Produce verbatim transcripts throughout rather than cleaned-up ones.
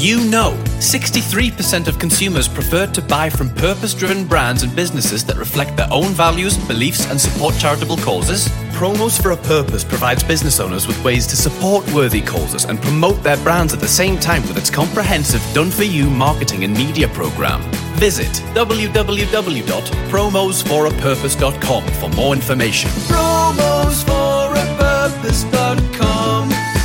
you know sixty-three percent of consumers prefer to buy from purpose-driven brands and businesses that reflect their own values, beliefs, and support charitable causes? Promos for a Purpose provides business owners with ways to support worthy causes and promote their brands at the same time with its comprehensive done-for-you marketing and media program. Visit w w w dot promos for a purpose dot com for more information. promos for a purpose dot com.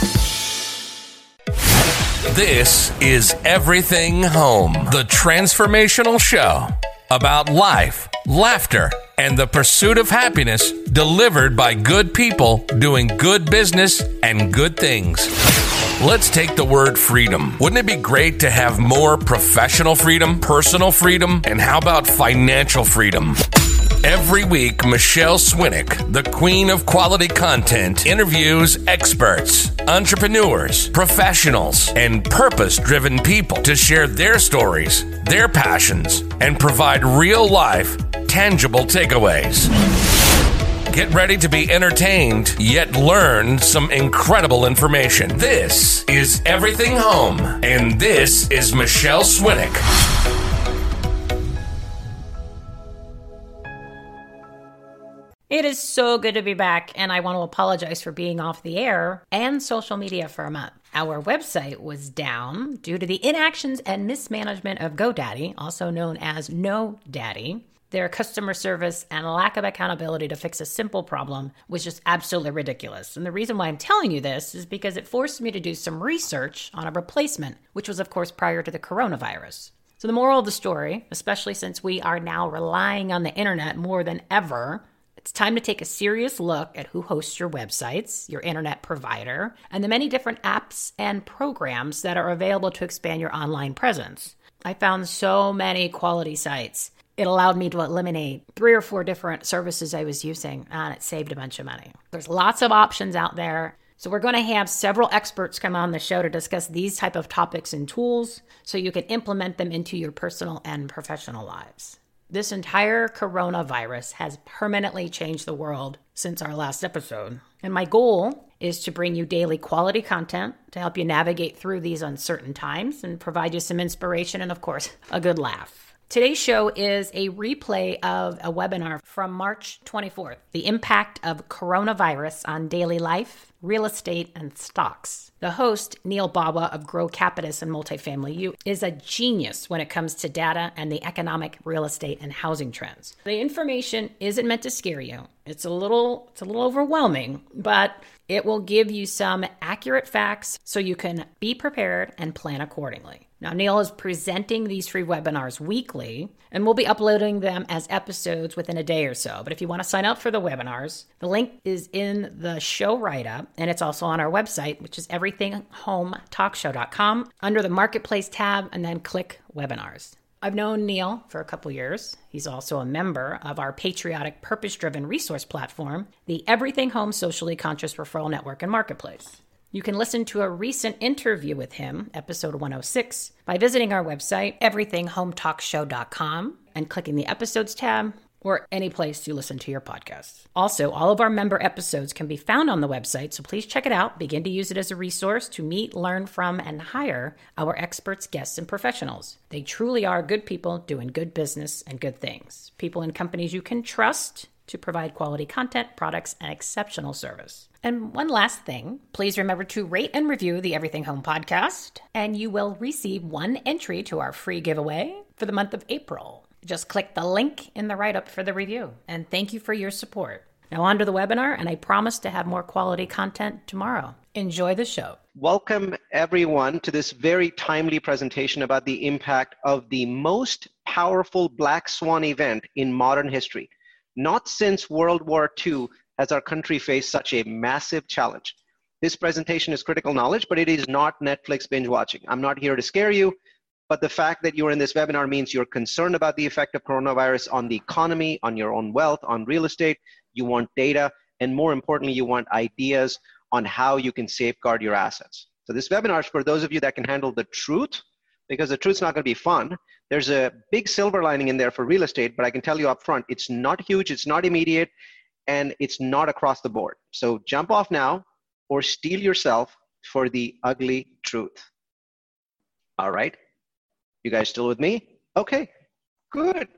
This is Everything Home, the transformational show about life, laughter, and the pursuit of happiness delivered by good people doing good business and good things. Let's take the word freedom. Wouldn't it be great to have more professional freedom, personal freedom, and how about financial freedom? Every week, Michelle Swinick, the queen of quality content, interviews experts, entrepreneurs, professionals, and purpose-driven people to share their stories, their passions, and provide real-life, tangible takeaways. Get ready to be entertained, yet learn some incredible information. This is Everything Home, and this is Michelle Swinick. It is so good to be back, and I want to apologize for being off the air and social media for a month. Our website was down due to the inactions and mismanagement of GoDaddy, also known as NoDaddy. Their customer service and lack of accountability to fix a simple problem was just absolutely ridiculous. And the reason why I'm telling you this is because it forced me to do some research on a replacement, which was, of course, prior to the coronavirus. So the moral of the story, especially since we are now relying on the internet more than ever, it's time to take a serious look at who hosts your websites, your internet provider, and the many different apps and programs that are available to expand your online presence. I found so many quality sites. It allowed me to eliminate three or four different services I was using, and it saved a bunch of money. There's lots of options out there. So we're going to have several experts come on the show to discuss these type of topics and tools so you can implement them into your personal and professional lives. This entire coronavirus has permanently changed the world since our last episode. And my goal is to bring you daily quality content to help you navigate through these uncertain times and provide you some inspiration and, of course, a good laugh. Today's show is a replay of a webinar from March twenty-fourth, The Impact of Coronavirus on Daily Life, Real Estate, and Stocks. The host, Neil Bawa of Grow Capitus and Multifamily U, is a genius when it comes to data and the economic, real estate, and housing trends. The information isn't meant to scare you. It's a little, it's a little overwhelming, but it will give you some accurate facts so you can be prepared and plan accordingly. Now, Neil is presenting these free webinars weekly, and we'll be uploading them as episodes within a day or so. But if you want to sign up for the webinars, the link is in the show write-up, and it's also on our website, which is everything home talk show dot com, under the Marketplace tab, and then click Webinars. I've known Neil for a couple years. He's also a member of our patriotic, purpose-driven resource platform, the Everything Home Socially Conscious Referral Network and Marketplace. You can listen to a recent interview with him, episode one oh six, by visiting our website, everything home talk show dot com, and clicking the Episodes tab, or any place you listen to your podcasts. Also, all of our member episodes can be found on the website, so please check it out. Begin to use it as a resource to meet, learn from, and hire our experts, guests, and professionals. They truly are good people doing good business and good things. People and companies you can trust to provide quality content, products, and exceptional service. And one last thing, please remember to rate and review the Everything Home podcast, and you will receive one entry to our free giveaway for the month of April. Just click the link in the write-up for the review. And thank you for your support. Now on to the webinar, and I promise to have more quality content tomorrow. Enjoy the show. Welcome everyone to this very timely presentation about the impact of the most powerful black swan event in modern history. Not since World War Two has our country faced such a massive challenge. This presentation is critical knowledge, but it is not Netflix binge watching. I'm not here to scare you, but the fact that you're in this webinar means you're concerned about the effect of coronavirus on the economy, on your own wealth, on real estate. You want data, and more importantly, you want ideas on how you can safeguard your assets. So this webinar is for those of you that can handle the truth, because the truth's not going to be fun. There's a big silver lining in there for real estate, but I can tell you up front, it's not huge, it's not immediate, and it's not across the board. So jump off now or steel yourself for the ugly truth. All right. You guys still with me? Okay, good.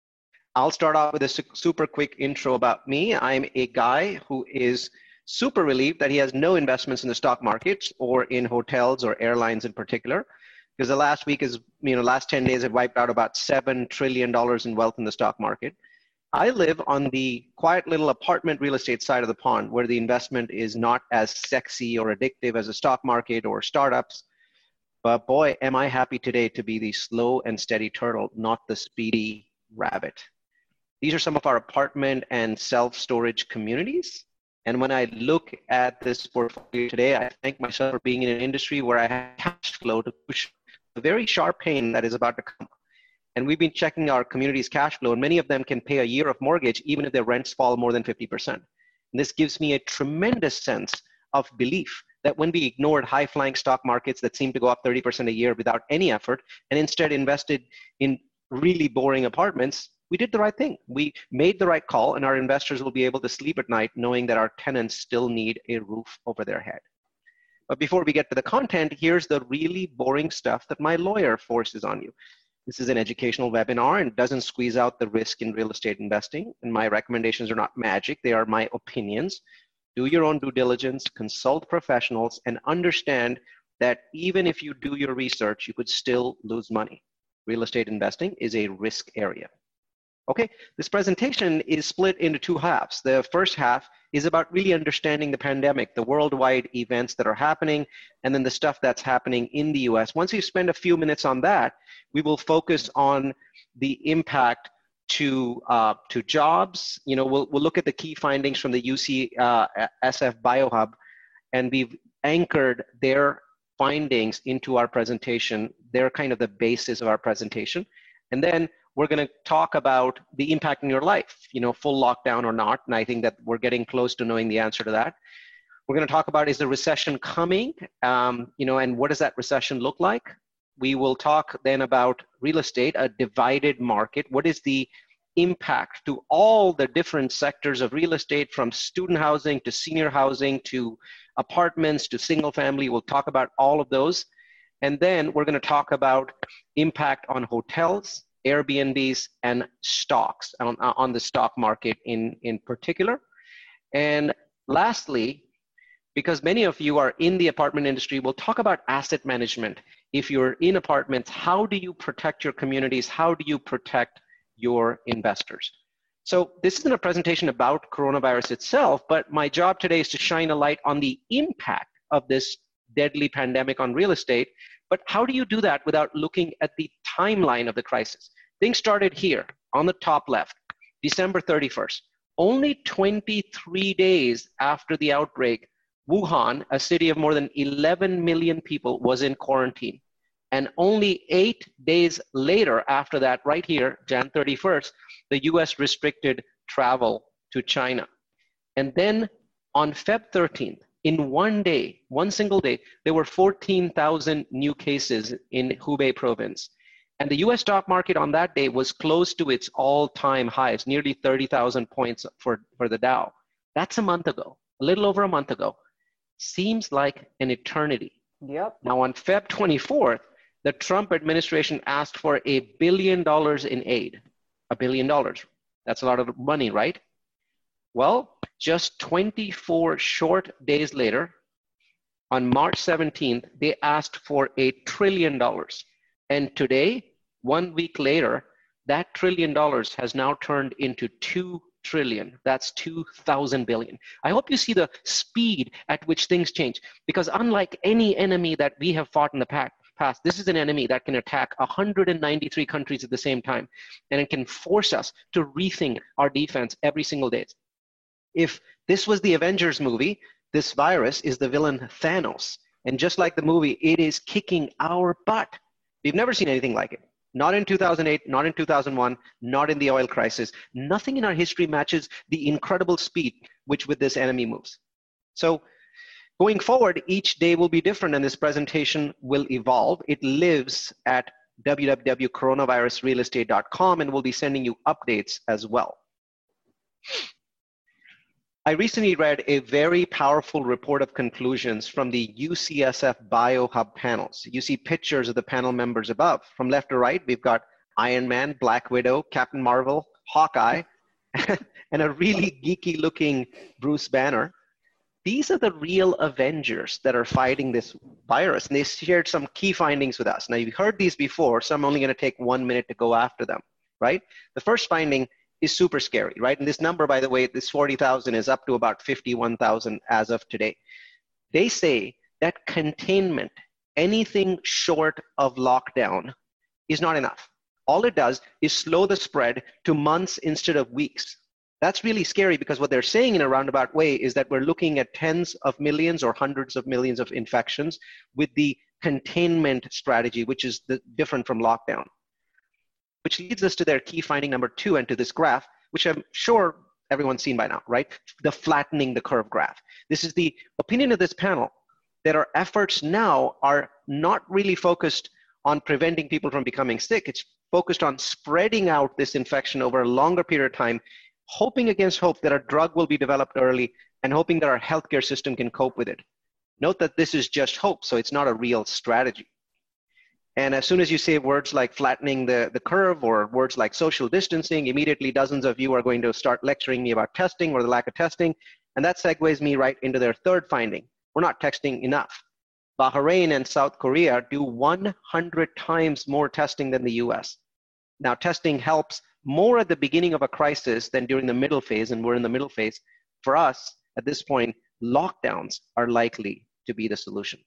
I'll start off with a su- super quick intro about me. I'm a guy who is super relieved that he has no investments in the stock markets or in hotels or airlines in particular, because the last week is, you know, last ten days have wiped out about seven trillion dollars in wealth in the stock market. I live on the quiet little apartment real estate side of the pond where the investment is not as sexy or addictive as a stock market or startups. But boy, am I happy today to be the slow and steady turtle, not the speedy rabbit. These are some of our apartment and self-storage communities. And when I look at this portfolio today, I thank myself for being in an industry where I have cash flow to push the very sharp pain that is about to come. And we've been checking our community's cash flow, and many of them can pay a year of mortgage even if their rents fall more than fifty percent. And this gives me a tremendous sense of belief that when we ignored high-flying stock markets that seem to go up thirty percent a year without any effort, and instead invested in really boring apartments, we did the right thing. We made the right call, and our investors will be able to sleep at night knowing that our tenants still need a roof over their head. But before we get to the content, here's the really boring stuff that my lawyer forces on you. This is an educational webinar and doesn't squeeze out the risk in real estate investing. And my recommendations are not magic. They are my opinions. Do your own due diligence, consult professionals, and understand that even if you do your research, you could still lose money. Real estate investing is a risk area. Okay, this presentation is split into two halves. The first half is about really understanding the pandemic, the worldwide events that are happening, and then the stuff that's happening in the U S. Once we spend a few minutes on that, we will focus on the impact to uh, to jobs. You know, we'll we'll look at the key findings from the U C uh, S F BioHub, and we've anchored their findings into our presentation. They're kind of the basis of our presentation, and then we're going to talk about the impact in your life, you know, full lockdown or not. And I think that we're getting close to knowing the answer to that. We're going to talk about, is the recession coming? Um, you know, and what does that recession look like? We will talk then about real estate, a divided market. What is the impact to all the different sectors of real estate, from student housing to senior housing to apartments to single family? We'll talk about all of those. And then we're going to talk about impact on hotels, Airbnbs, and stocks, on, on the stock market in, in particular. And lastly, because many of you are in the apartment industry, we'll talk about asset management. If you're in apartments, how do you protect your communities? How do you protect your investors? So this isn't a presentation about coronavirus itself, but my job today is to shine a light on the impact of this deadly pandemic on real estate. But how do you do that without looking at the timeline of the crisis? Things started here on the top left, December thirty-first. Only twenty-three days after the outbreak, Wuhan, a city of more than eleven million people, was in quarantine. And only eight days later after that, right here, January thirty-first, the U S restricted travel to China. And then on February thirteenth, in one day, one single day, there were fourteen thousand new cases in Hubei province. And the U S stock market on that day was close to its all-time highs, nearly thirty thousand points for, for the Dow. That's a month ago, a little over a month ago. Seems like an eternity. Yep. Now on February twenty-fourth, the Trump administration asked for a billion dollars in aid. A billion dollars. That's a lot of money, right? Well, just twenty-four short days later, on March seventeenth, they asked for a trillion dollars. And today, one week later, that trillion dollars has now turned into two trillion. That's two thousand billion. I hope you see the speed at which things change, because unlike any enemy that we have fought in the past, past, this is an enemy that can attack one hundred ninety-three countries at the same time, and it can force us to rethink our defense every single day. If this was the Avengers movie, this virus is the villain Thanos. And just like the movie, it is kicking our butt. We've never seen anything like it. Not in two thousand eight, not in two thousand one, not in the oil crisis. Nothing in our history matches the incredible speed which with this enemy moves. So going forward, each day will be different, and this presentation will evolve. It lives at w w w dot coronavirus real estate dot com, and we'll be sending you updates as well. I recently read a very powerful report of conclusions from the U C S F BioHub panels. You see pictures of the panel members above. From left to right, we've got Iron Man, Black Widow, Captain Marvel, Hawkeye, and a really geeky looking Bruce Banner. These are the real Avengers that are fighting this virus, and they shared some key findings with us. Now, you've heard these before, so I'm only going to take one minute to go after them, right? The first finding is super scary, right? And this number, by the way, this forty thousand is up to about fifty-one thousand as of today. They say that containment, anything short of lockdown, is not enough. All it does is slow the spread to months instead of weeks. That's really scary because what they're saying in a roundabout way is that we're looking at tens of millions or hundreds of millions of infections with the containment strategy, which is the, different from lockdown. Which leads us to their key finding number two and to this graph, which I'm sure everyone's seen by now, right? The flattening the curve graph. This is the opinion of this panel that our efforts now are not really focused on preventing people from becoming sick. It's focused on spreading out this infection over a longer period of time, hoping against hope that a drug will be developed early and hoping that our healthcare system can cope with it. Note that this is just hope, so it's not a real strategy. And as soon as you say words like flattening the, the curve or words like social distancing, immediately dozens of you are going to start lecturing me about testing or the lack of testing. And that segues me right into their third finding. We're not testing enough. Bahrain and South Korea do one hundred times more testing than the U S. Now, testing helps more at the beginning of a crisis than during the middle phase, and we're in the middle phase. For us, at this point, lockdowns are likely to be the solution.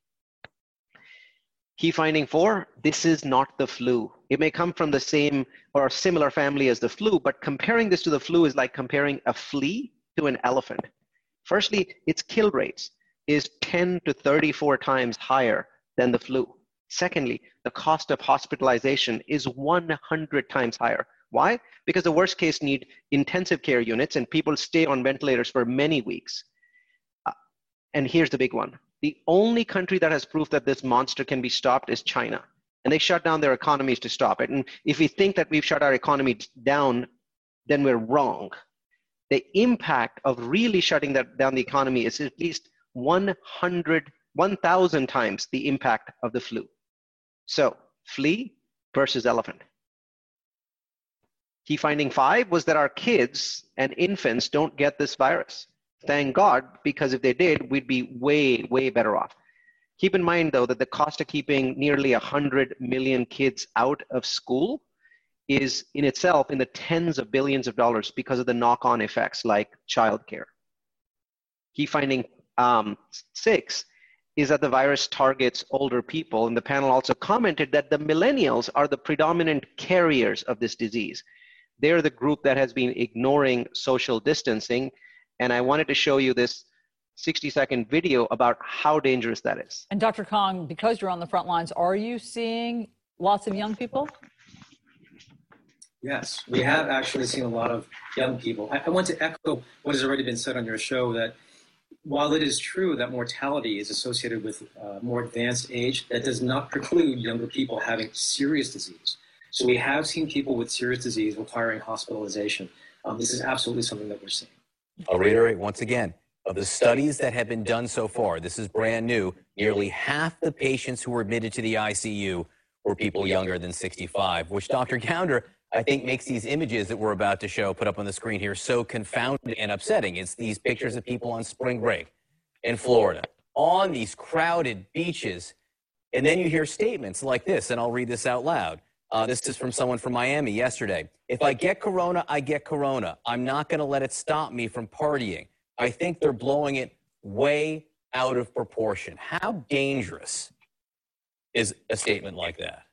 Key finding four, this is not the flu. It may come from the same or similar family as the flu, but comparing this to the flu is like comparing a flea to an elephant. Firstly, its kill rates is ten to thirty-four times higher than the flu. Secondly, the cost of hospitalization is one hundred times higher. Why? Because the worst case need intensive care units and people stay on ventilators for many weeks. Uh, and here's the big one. The only country that has proof that this monster can be stopped is China. And they shut down their economies to stop it. And if we think that we've shut our economy down, then we're wrong. The impact of really shutting that down the economy is at least one hundred, one thousand times the impact of the flu. So, flea versus elephant. Key finding five was that our kids and infants don't get this virus. Thank God, because if they did, we'd be way, way better off. Keep in mind, though, that the cost of keeping nearly one hundred million kids out of school is in itself in the tens of billions of dollars because of the knock-on effects like childcare. Key finding um, six is that the virus targets older people, and the panel also commented that the millennials are the predominant carriers of this disease. They're the group that has been ignoring social distancing, and I wanted to show you this sixty second video about how dangerous that is. And Doctor Kong, because you're on the front lines, are you seeing lots of young people? Yes, we have actually seen a lot of young people. I, I want to echo what has already been said on your show, that while it is true that mortality is associated with uh, more advanced age, that does not preclude younger people having serious disease. So we have seen people with serious disease requiring hospitalization. Um, this is absolutely something that we're seeing. I'll reiterate once again, of the studies that have been done so far, this is brand new, nearly half the patients who were admitted to the I C U were people younger than sixty-five, which Doctor Gounder, I think, makes these images that we're about to show, put up on the screen here, so confounding and upsetting. It's these pictures of people on spring break in Florida, on these crowded beaches, and then you hear statements like this, and I'll read this out loud. Uh, this is from someone from Miami yesterday. If I get corona, I get corona. I'm not going to let it stop me from partying. I think they're blowing it way out of proportion. How dangerous is a statement like that?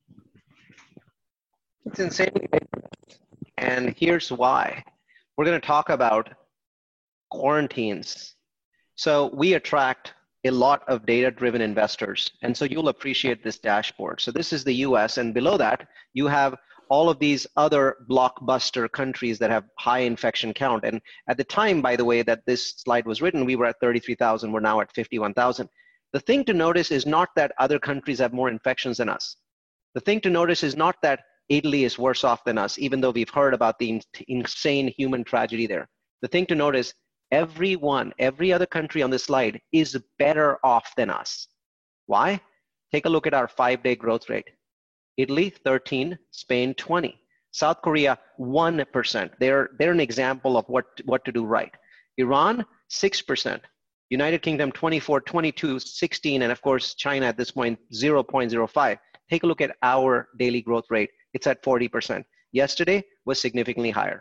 It's insanely dangerous. And here's why. We're going to talk about quarantines. So we attract a lot of data-driven investors. And so you'll appreciate this dashboard. So this is the U S, and below that, you have all of these other blockbuster countries that have high infection count. And at the time, by the way, that this slide was written, we were at thirty-three thousand. We're now at fifty-one thousand. The thing to notice is not that other countries have more infections than us. The thing to notice is not that Italy is worse off than us, even though we've heard about the insane human tragedy there. The thing to notice Everyone, every other country on this slide is better off than us. Why? Take a look at our five-day growth rate. Italy, thirteen, Spain, twenty. South Korea, one percent. They're, they're an example of what, what to do right. Iran, six percent. United Kingdom, twenty-four, twenty-two, sixteen, and of course, China at this point, zero point zero five. Take a look at our daily growth rate. It's at forty percent. Yesterday was significantly higher.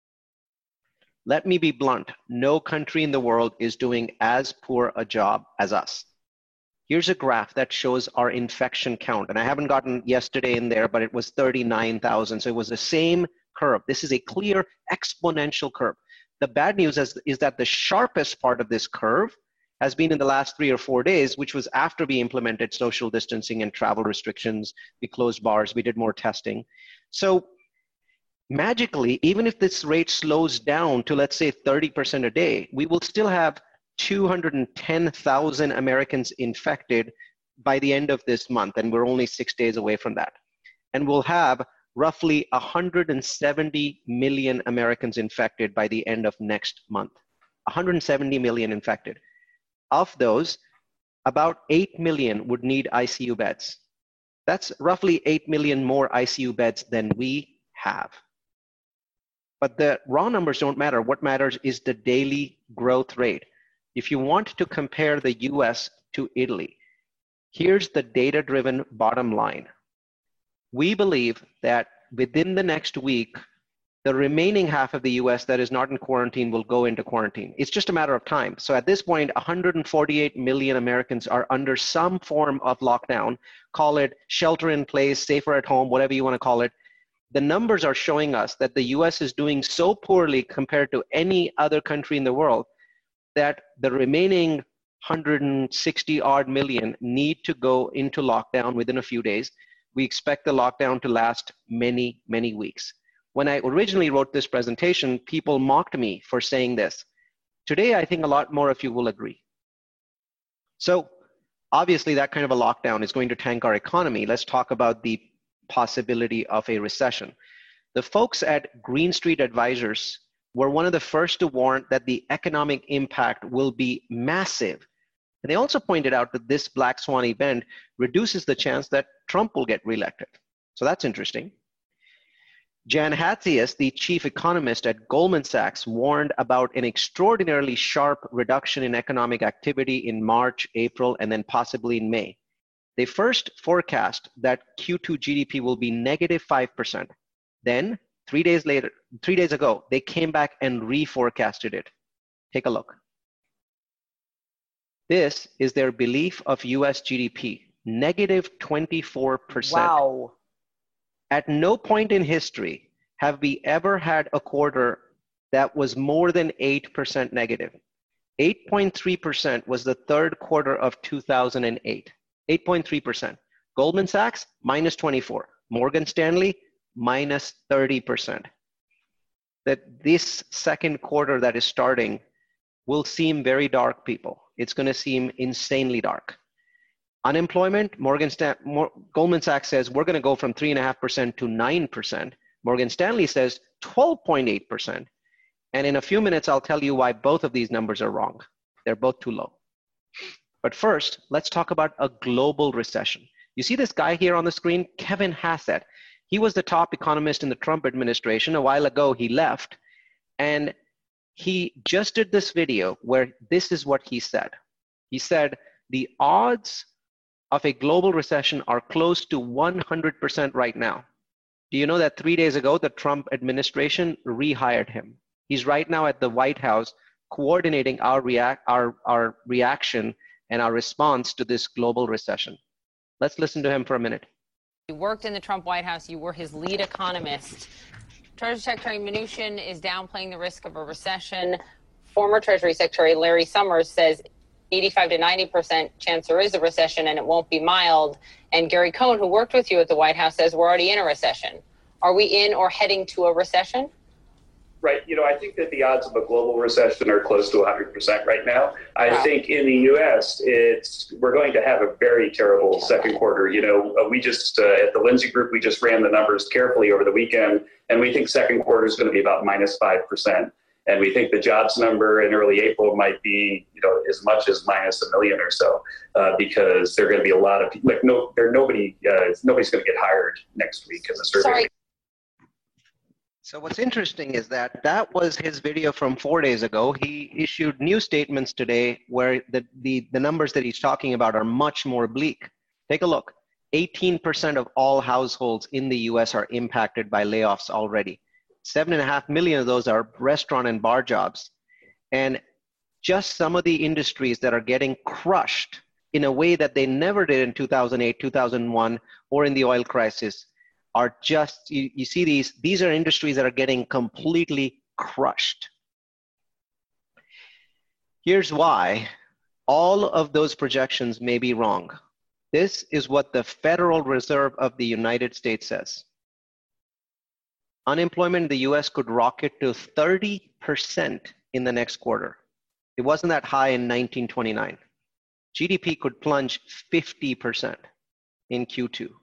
Let me be blunt. No country in the world is doing as poor a job as us. Here's a graph that shows our infection count. And I haven't gotten yesterday in there, but it was thirty-nine thousand. So it was the same curve. This is a clear exponential curve. The bad news is, is that the sharpest part of this curve has been in the last three or four days, which was after we implemented social distancing and travel restrictions. We closed bars, we did more testing. So magically, even if this rate slows down to, let's say, thirty percent a day, we will still have two hundred ten thousand Americans infected by the end of this month, and we're only six days away from that. And we'll have roughly one hundred seventy million Americans infected by the end of next month. one hundred seventy million infected. Of those, about eight million would need I C U beds. That's roughly eight million more I C U beds than we have. But the raw numbers don't matter. What matters is the daily growth rate. If you want to compare the U S to Italy, here's the data-driven bottom line. We believe that within the next week, the remaining half of the U S that is not in quarantine will go into quarantine. It's just a matter of time. So at this point, one hundred forty-eight million Americans are under some form of lockdown. Call it shelter in place, safer at home, whatever you want to call it. The numbers are showing us that the U S is doing so poorly compared to any other country in the world that the remaining one hundred sixty odd million need to go into lockdown within a few days. We expect the lockdown to last many, many weeks. When I originally wrote this presentation, people mocked me for saying this. Today, I think a lot more of you will agree. So obviously that kind of a lockdown is going to tank our economy. Let's talk about the possibility of a recession. The folks at Green Street Advisors were one of the first to warn that the economic impact will be massive. And they also pointed out that this black swan event reduces the chance that Trump will get reelected. So that's interesting. Jan Hatzius, the chief economist at Goldman Sachs, warned about an extraordinarily sharp reduction in economic activity in March, April, and then possibly in May. They first forecast that Q two G D P will be negative five percent. Then, three days later, three days ago, they came back and reforecasted it. Take a look. This is their belief of U S G D P, negative twenty-four percent. Wow. At no point in history have we ever had a quarter that was more than eight percent negative. eight point three percent was the third quarter of two thousand eight. eight point three percent. Goldman Sachs, minus twenty-four. Morgan Stanley, minus thirty percent. That this second quarter that is starting will seem very dark, people. It's going to seem insanely dark. Unemployment, Morgan Stan- Mor- Goldman Sachs says we're going to go from three point five percent to nine percent. Morgan Stanley says twelve point eight percent. And in a few minutes, I'll tell you why both of these numbers are wrong. They're both too low. But first, let's talk about a global recession. You see this guy here on the screen, Kevin Hassett. He was the top economist in the Trump administration. A while ago, he left. And he just did this video where this is what he said. He said, the odds of a global recession are close to one hundred percent right now. Do you know that three days ago, the Trump administration rehired him? He's right now at the White House coordinating our, react, our, our reaction and our response to this global recession. Let's listen to him for a minute. You worked in the Trump White House. You were his lead economist. Treasury Secretary Mnuchin is downplaying the risk of a recession. Former Treasury Secretary Larry Summers says eighty-five to ninety percent chance there is a recession and it won't be mild. And Gary Cohn, who worked with you at the White House, says we're already in a recession. Are we in or heading to a recession? Right. You know, I think that the odds of a global recession are close to one hundred percent right now. I wow. think in the U S, it's we're going to have a very terrible second quarter. You know, we just, uh, at the Lindsay Group, we just ran the numbers carefully over the weekend, and we think second quarter is going to be about minus five percent. And we think the jobs number in early April might be, you know, as much as minus a million or so, uh, because there are going to be a lot of people, like no, there nobody, uh, nobody's going to get hired next week in the survey. Sorry. So what's interesting is that that was his video from four days ago. He issued new statements today where the, the, the numbers that he's talking about are much more bleak. Take a look. eighteen percent of all households in the U S are impacted by layoffs already. Seven and a half million of those are restaurant and bar jobs. And just some of the industries that are getting crushed in a way that they never did in two thousand eight, two thousand one, or in the oil crisis are just, you, you see these, these are industries that are getting completely crushed. Here's why all of those projections may be wrong. This is what the Federal Reserve of the United States says. Unemployment in the U S could rocket to thirty percent in the next quarter. It wasn't that high in nineteen twenty-nine. G D P could plunge fifty percent in Q two.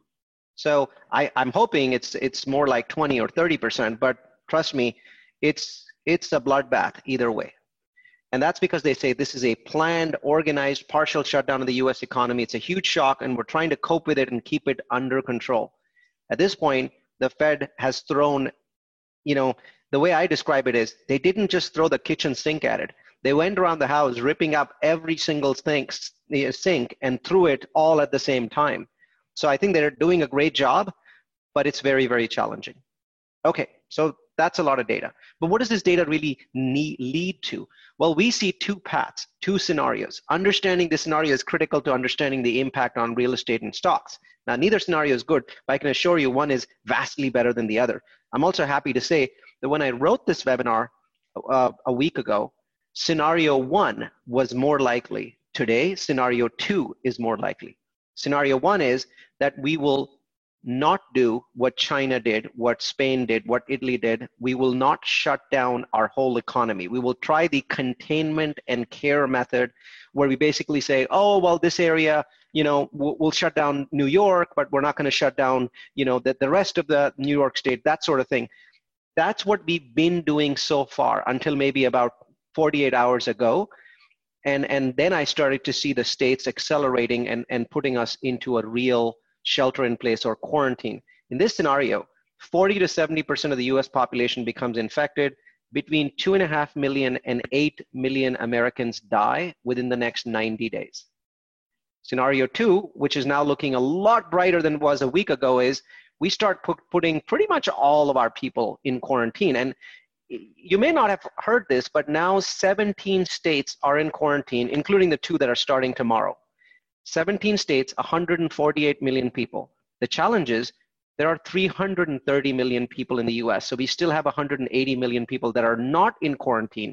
So I, I'm hoping it's it's more like twenty or thirty percent, but trust me, it's it's a bloodbath either way. And that's because they say this is a planned, organized, partial shutdown of the U S economy. It's a huge shock, and we're trying to cope with it and keep it under control. At this point, the Fed has thrown, you know, the way I describe it is they didn't just throw the kitchen sink at it. They went around the house ripping up every single sink, sink and threw it all at the same time. So I think they're doing a great job, but it's very, very challenging. Okay, so that's a lot of data. But what does this data really need, lead to? Well, we see two paths, two scenarios. Understanding the scenario is critical to understanding the impact on real estate and stocks. Now, neither scenario is good, but I can assure you one is vastly better than the other. I'm also happy to say that when I wrote this webinar uh, a week ago, scenario one was more likely. Today, scenario two is more likely. Scenario one is that we will not do what China did, what Spain did, what Italy did. We will not shut down our whole economy. We will try the containment and care method where we basically say, oh, well, this area, you know, we'll, we'll shut down New York, but we're not going to shut down, you know, the, the rest of the New York state, that sort of thing. That's what we've been doing so far until maybe about forty-eight hours ago. And, and then I started to see the states accelerating and, and putting us into a real shelter in place or quarantine. In this scenario, forty to seventy percent of the U S population becomes infected. Between two and a half million and eight million Americans die within the next ninety days. Scenario two, which is now looking a lot brighter than it was a week ago, is we start put, putting pretty much all of our people in quarantine. And you may not have heard this, but now seventeen states are in quarantine, including the two that are starting tomorrow. seventeen states, one hundred forty-eight million people. The challenge is there are three hundred thirty million people in the U S, so we still have one hundred eighty million people that are not in quarantine.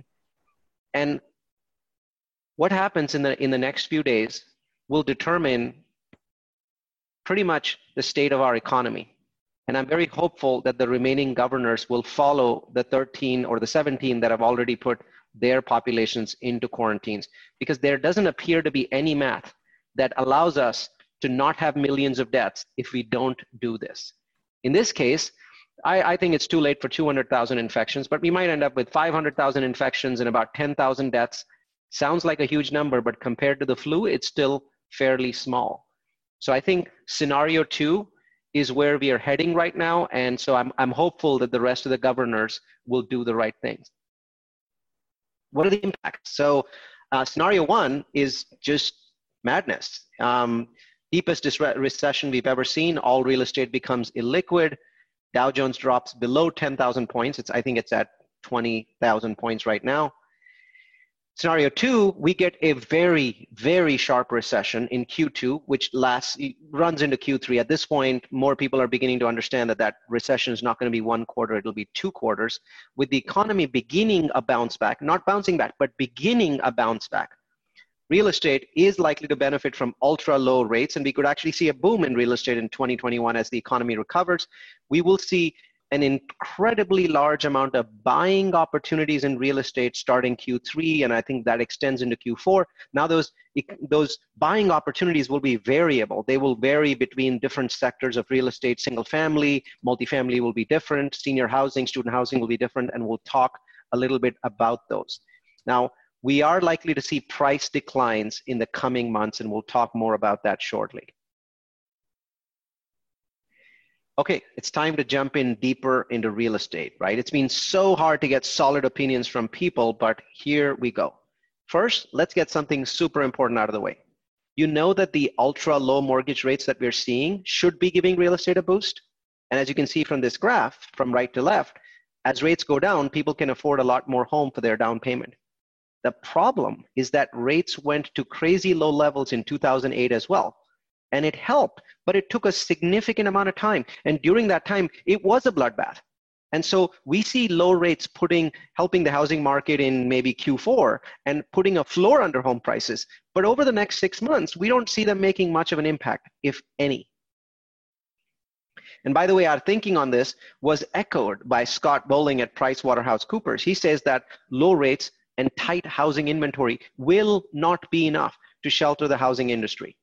And what happens in the, in the next few days will determine pretty much the state of our economy. And I'm very hopeful that the remaining governors will follow the thirteen or the seventeen that have already put their populations into quarantines, because there doesn't appear to be any math that allows us to not have millions of deaths if we don't do this. In this case, I, I think it's too late for two hundred thousand infections, but we might end up with five hundred thousand infections and about ten thousand deaths. Sounds like a huge number, but compared to the flu, it's still fairly small. So I think scenario two is where we are heading right now, and so I'm, I'm hopeful that the rest of the governors will do the right things. What are the impacts? So uh, scenario one is just madness. Um, deepest recession we've ever seen. All real estate becomes illiquid. Dow Jones drops below ten thousand points. It's, I think it's at twenty thousand points right now. Scenario two, we get a very, very sharp recession in Q two, which lasts, runs into Q three. At this point, more people are beginning to understand that that recession is not going to be one quarter, it'll be two quarters, with the economy beginning a bounce back, not bouncing back, but beginning a bounce back. Real estate is likely to benefit from ultra low rates, and we could actually see a boom in real estate in twenty twenty-one as the economy recovers. We will see an incredibly large amount of buying opportunities in real estate starting Q three, and I think that extends into Q four. Now those, those buying opportunities will be variable. They will vary between different sectors of real estate. Single family, multifamily will be different, senior housing, student housing will be different, and we'll talk a little bit about those. Now, we are likely to see price declines in the coming months, and we'll talk more about that shortly. Okay, it's time to jump in deeper into real estate, right? It's been so hard to get solid opinions from people, but here we go. First, let's get something super important out of the way. You know that the ultra low mortgage rates that we're seeing should be giving real estate a boost. And as you can see from this graph, from right to left, as rates go down, people can afford a lot more home for their down payment. The problem is that rates went to crazy low levels in two thousand eight as well. And it helped, but it took a significant amount of time. And during that time, it was a bloodbath. And so we see low rates putting, helping the housing market in maybe Q four and putting a floor under home prices. But over the next six months, we don't see them making much of an impact, if any. And by the way, our thinking on this was echoed by Scott Bowling at PricewaterhouseCoopers. He says that low rates and tight housing inventory will not be enough to shelter the housing industry.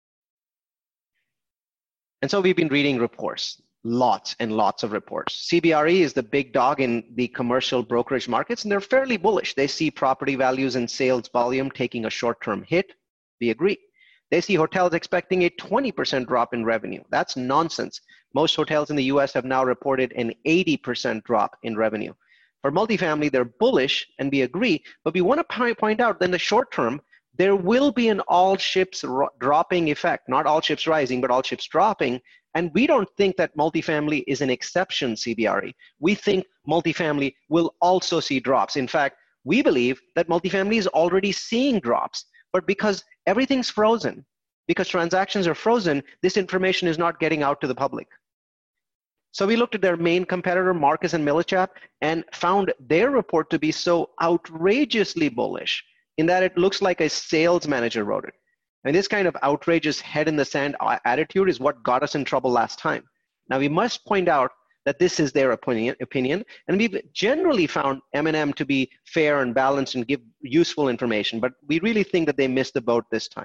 And so we've been reading reports, lots and lots of reports. C B R E is the big dog in the commercial brokerage markets, and they're fairly bullish. They see property values and sales volume taking a short-term hit. We agree. They see hotels expecting a twenty percent drop in revenue. That's nonsense. Most hotels in the U S have now reported an eighty percent drop in revenue. For multifamily, they're bullish, and we agree, but we want to point out that in the short term, there will be an all ships dropping effect, not all ships rising, but all ships dropping. And we don't think that multifamily is an exception, C B R E. We think multifamily will also see drops. In fact, we believe that multifamily is already seeing drops, but because everything's frozen, because transactions are frozen, this information is not getting out to the public. So we looked at their main competitor, Marcus and Millichap, and found their report to be so outrageously bullish in that it looks like a sales manager wrote it. And this kind of outrageous head in the sand attitude is what got us in trouble last time. Now we must point out that this is their opinion, opinion and we've generally found M and M to be fair and balanced and give useful information, but we really think that they missed the boat this time.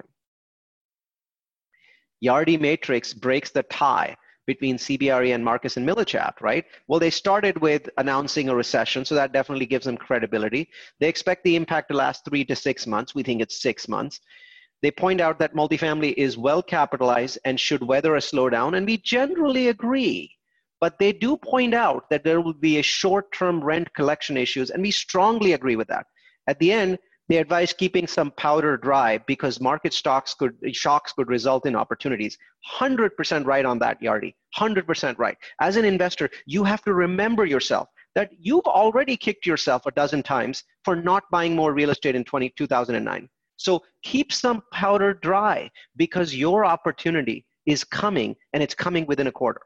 Yardi Matrix breaks the tie between C B R E and Marcus and Millichap, right? Well, they started with announcing a recession, so that definitely gives them credibility. They expect the impact to last three to six months. We think it's six months. They point out that multifamily is well capitalized and should weather a slowdown, and we generally agree. But they do point out that there will be a short-term rent collection issues, and we strongly agree with that. At the end, they advise keeping some powder dry because market stocks could, shocks could result in opportunities. one hundred percent right on that, Yardi. one hundred percent right. As an investor, you have to remember yourself that you've already kicked yourself a dozen times for not buying more real estate in two thousand nine. So keep some powder dry because your opportunity is coming, and it's coming within a quarter.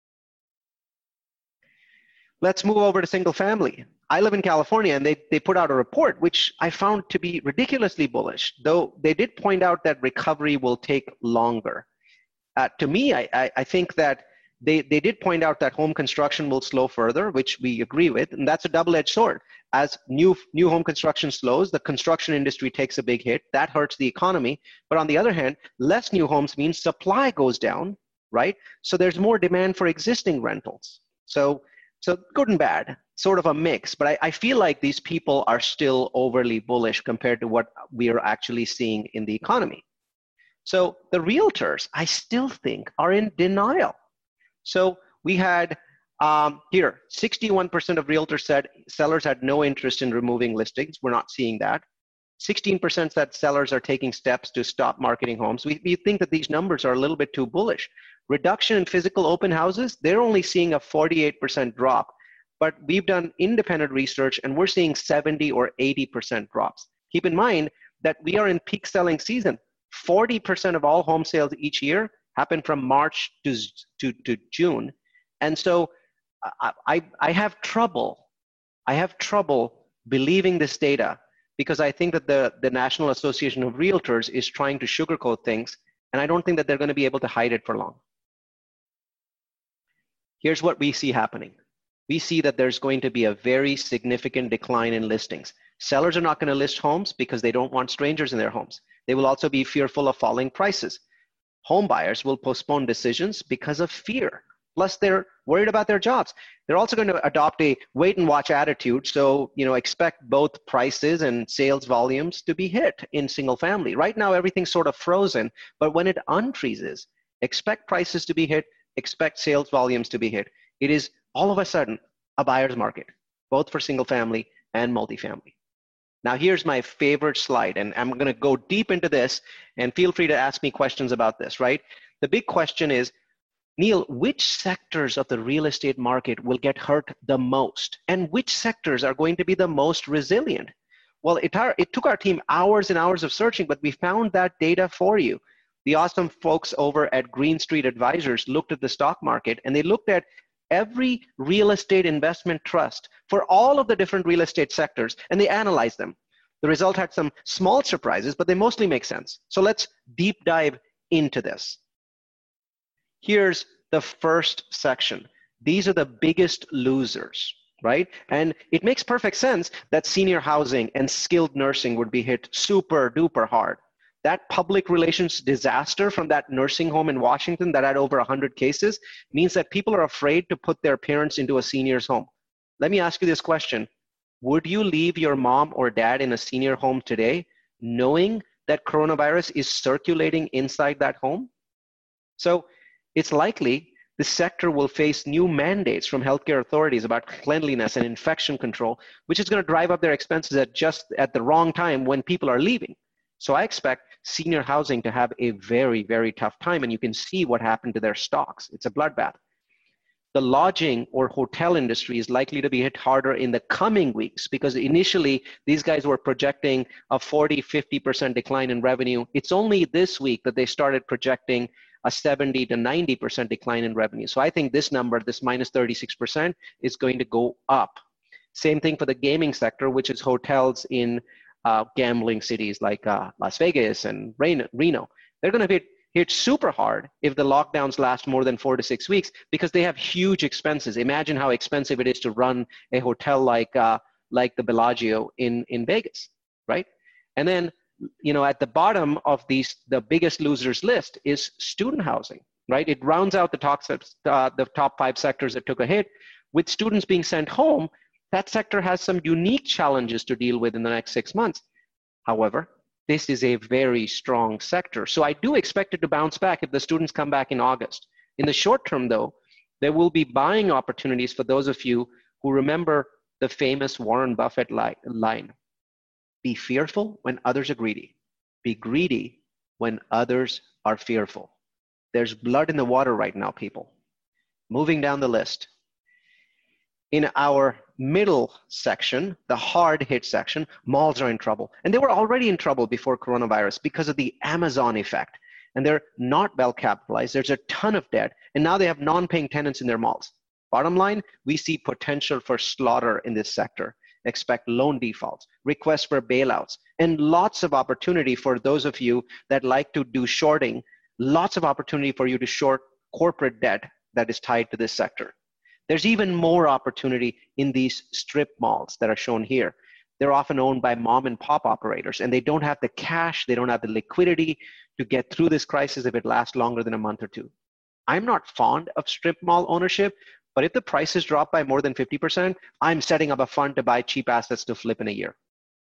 Let's move over to single family. I live in California, and they, they put out a report, which I found to be ridiculously bullish, though they did point out that recovery will take longer. Uh, to me, I, I, I think that they, they did point out that home construction will slow further, which we agree with, and that's a double-edged sword. As new, new home construction slows, the construction industry takes a big hit. That hurts the economy. But on the other hand, less new homes means supply goes down, right? So there's more demand for existing rentals. So So good and bad, sort of a mix, but I, I feel like these people are still overly bullish compared to what we are actually seeing in the economy. So the realtors, I still think, are in denial. So we had um, here, sixty-one percent of realtors said sellers had no interest in removing listings. We're not seeing that. sixteen percent said sellers are taking steps to stop marketing homes. We, we think that these numbers are a little bit too bullish. Reduction in physical open houses, they're only seeing a forty-eight percent drop, but we've done independent research and we're seeing seventy or eighty percent drops. Keep in mind that we are in peak selling season. forty percent of all home sales each year happen from March to, to, to June. And so I, I, I have trouble, I have trouble believing this data because I think that the, the National Association of Realtors is trying to sugarcoat things, and I don't think that they're going to be able to hide it for long. Here's what we see happening. We see that there's going to be a very significant decline in listings. Sellers are not going to list homes because they don't want strangers in their homes. They will also be fearful of falling prices. Home buyers will postpone decisions because of fear. Plus, they're worried about their jobs. They're also going to adopt a wait and watch attitude. So, you know, expect both prices and sales volumes to be hit in single family. Right now, everything's sort of frozen, but when it unfreezes, expect prices to be hit, expect sales volumes to be hit. It is all of a sudden a buyer's market, both for single family and multifamily. Now, here's my favorite slide, and I'm going to go deep into this, and feel free to ask me questions about this, right? The big question is, Neil, which sectors of the real estate market will get hurt the most? And which sectors are going to be the most resilient? Well, it, it took our team hours and hours of searching, but we found that data for you. The awesome folks over at Green Street Advisors looked at the stock market, and they looked at every real estate investment trust for all of the different real estate sectors, and they analyzed them. The result had some small surprises, but they mostly make sense. So let's deep dive into this. Here's the first section. These are the biggest losers, right? And it makes perfect sense that senior housing and skilled nursing would be hit super duper hard. That public relations disaster from that nursing home in Washington that had over one hundred cases means that people are afraid to put their parents into a senior's home. Let me ask you this question. Would you leave your mom or dad in a senior home today knowing that coronavirus is circulating inside that home? So it's likely the sector will face new mandates from healthcare authorities about cleanliness and infection control, which is going to drive up their expenses at just at the wrong time when people are leaving. So I expect senior housing to have a very, very tough time, and you can see what happened to their stocks. It's a bloodbath. The lodging or hotel industry is likely to be hit harder in the coming weeks because initially these guys were projecting a forty, fifty percent decline in revenue. It's only this week that they started projecting a seventy to ninety percent decline in revenue. So I think this number, this minus thirty-six percent, is going to go up. Same thing for the gaming sector, which is hotels in uh, gambling cities like uh, Las Vegas and Reno. They're going to be hit super hard if the lockdowns last more than four to six weeks because they have huge expenses. Imagine how expensive it is to run a hotel like uh, like the Bellagio in, in Vegas, right? And then, you know, at the bottom of these, the biggest losers list is student housing, right? It rounds out the top, uh, the top five sectors that took a hit. With students being sent home, that sector has some unique challenges to deal with in the next six months. However, this is a very strong sector. So I do expect it to bounce back if the students come back in August. In the short term, though, there will be buying opportunities for those of you who remember the famous Warren Buffett li- line. Be fearful when others are greedy. Be greedy when others are fearful. There's blood in the water right now, people. Moving down the list. In our middle section, the hard hit section, malls are in trouble. And they were already in trouble before coronavirus because of the Amazon effect. And they're not well capitalized. There's a ton of debt. And now they have non-paying tenants in their malls. Bottom line, we see potential for slaughter in this sector. Expect loan defaults, requests for bailouts, and lots of opportunity for those of you that like to do shorting, lots of opportunity for you to short corporate debt that is tied to this sector. There's even more opportunity in these strip malls that are shown here. They're often owned by mom and pop operators, and they don't have the cash, they don't have the liquidity to get through this crisis if it lasts longer than a month or two. I'm not fond of strip mall ownership, but if the prices drop by more than fifty percent, I'm setting up a fund to buy cheap assets to flip in a year.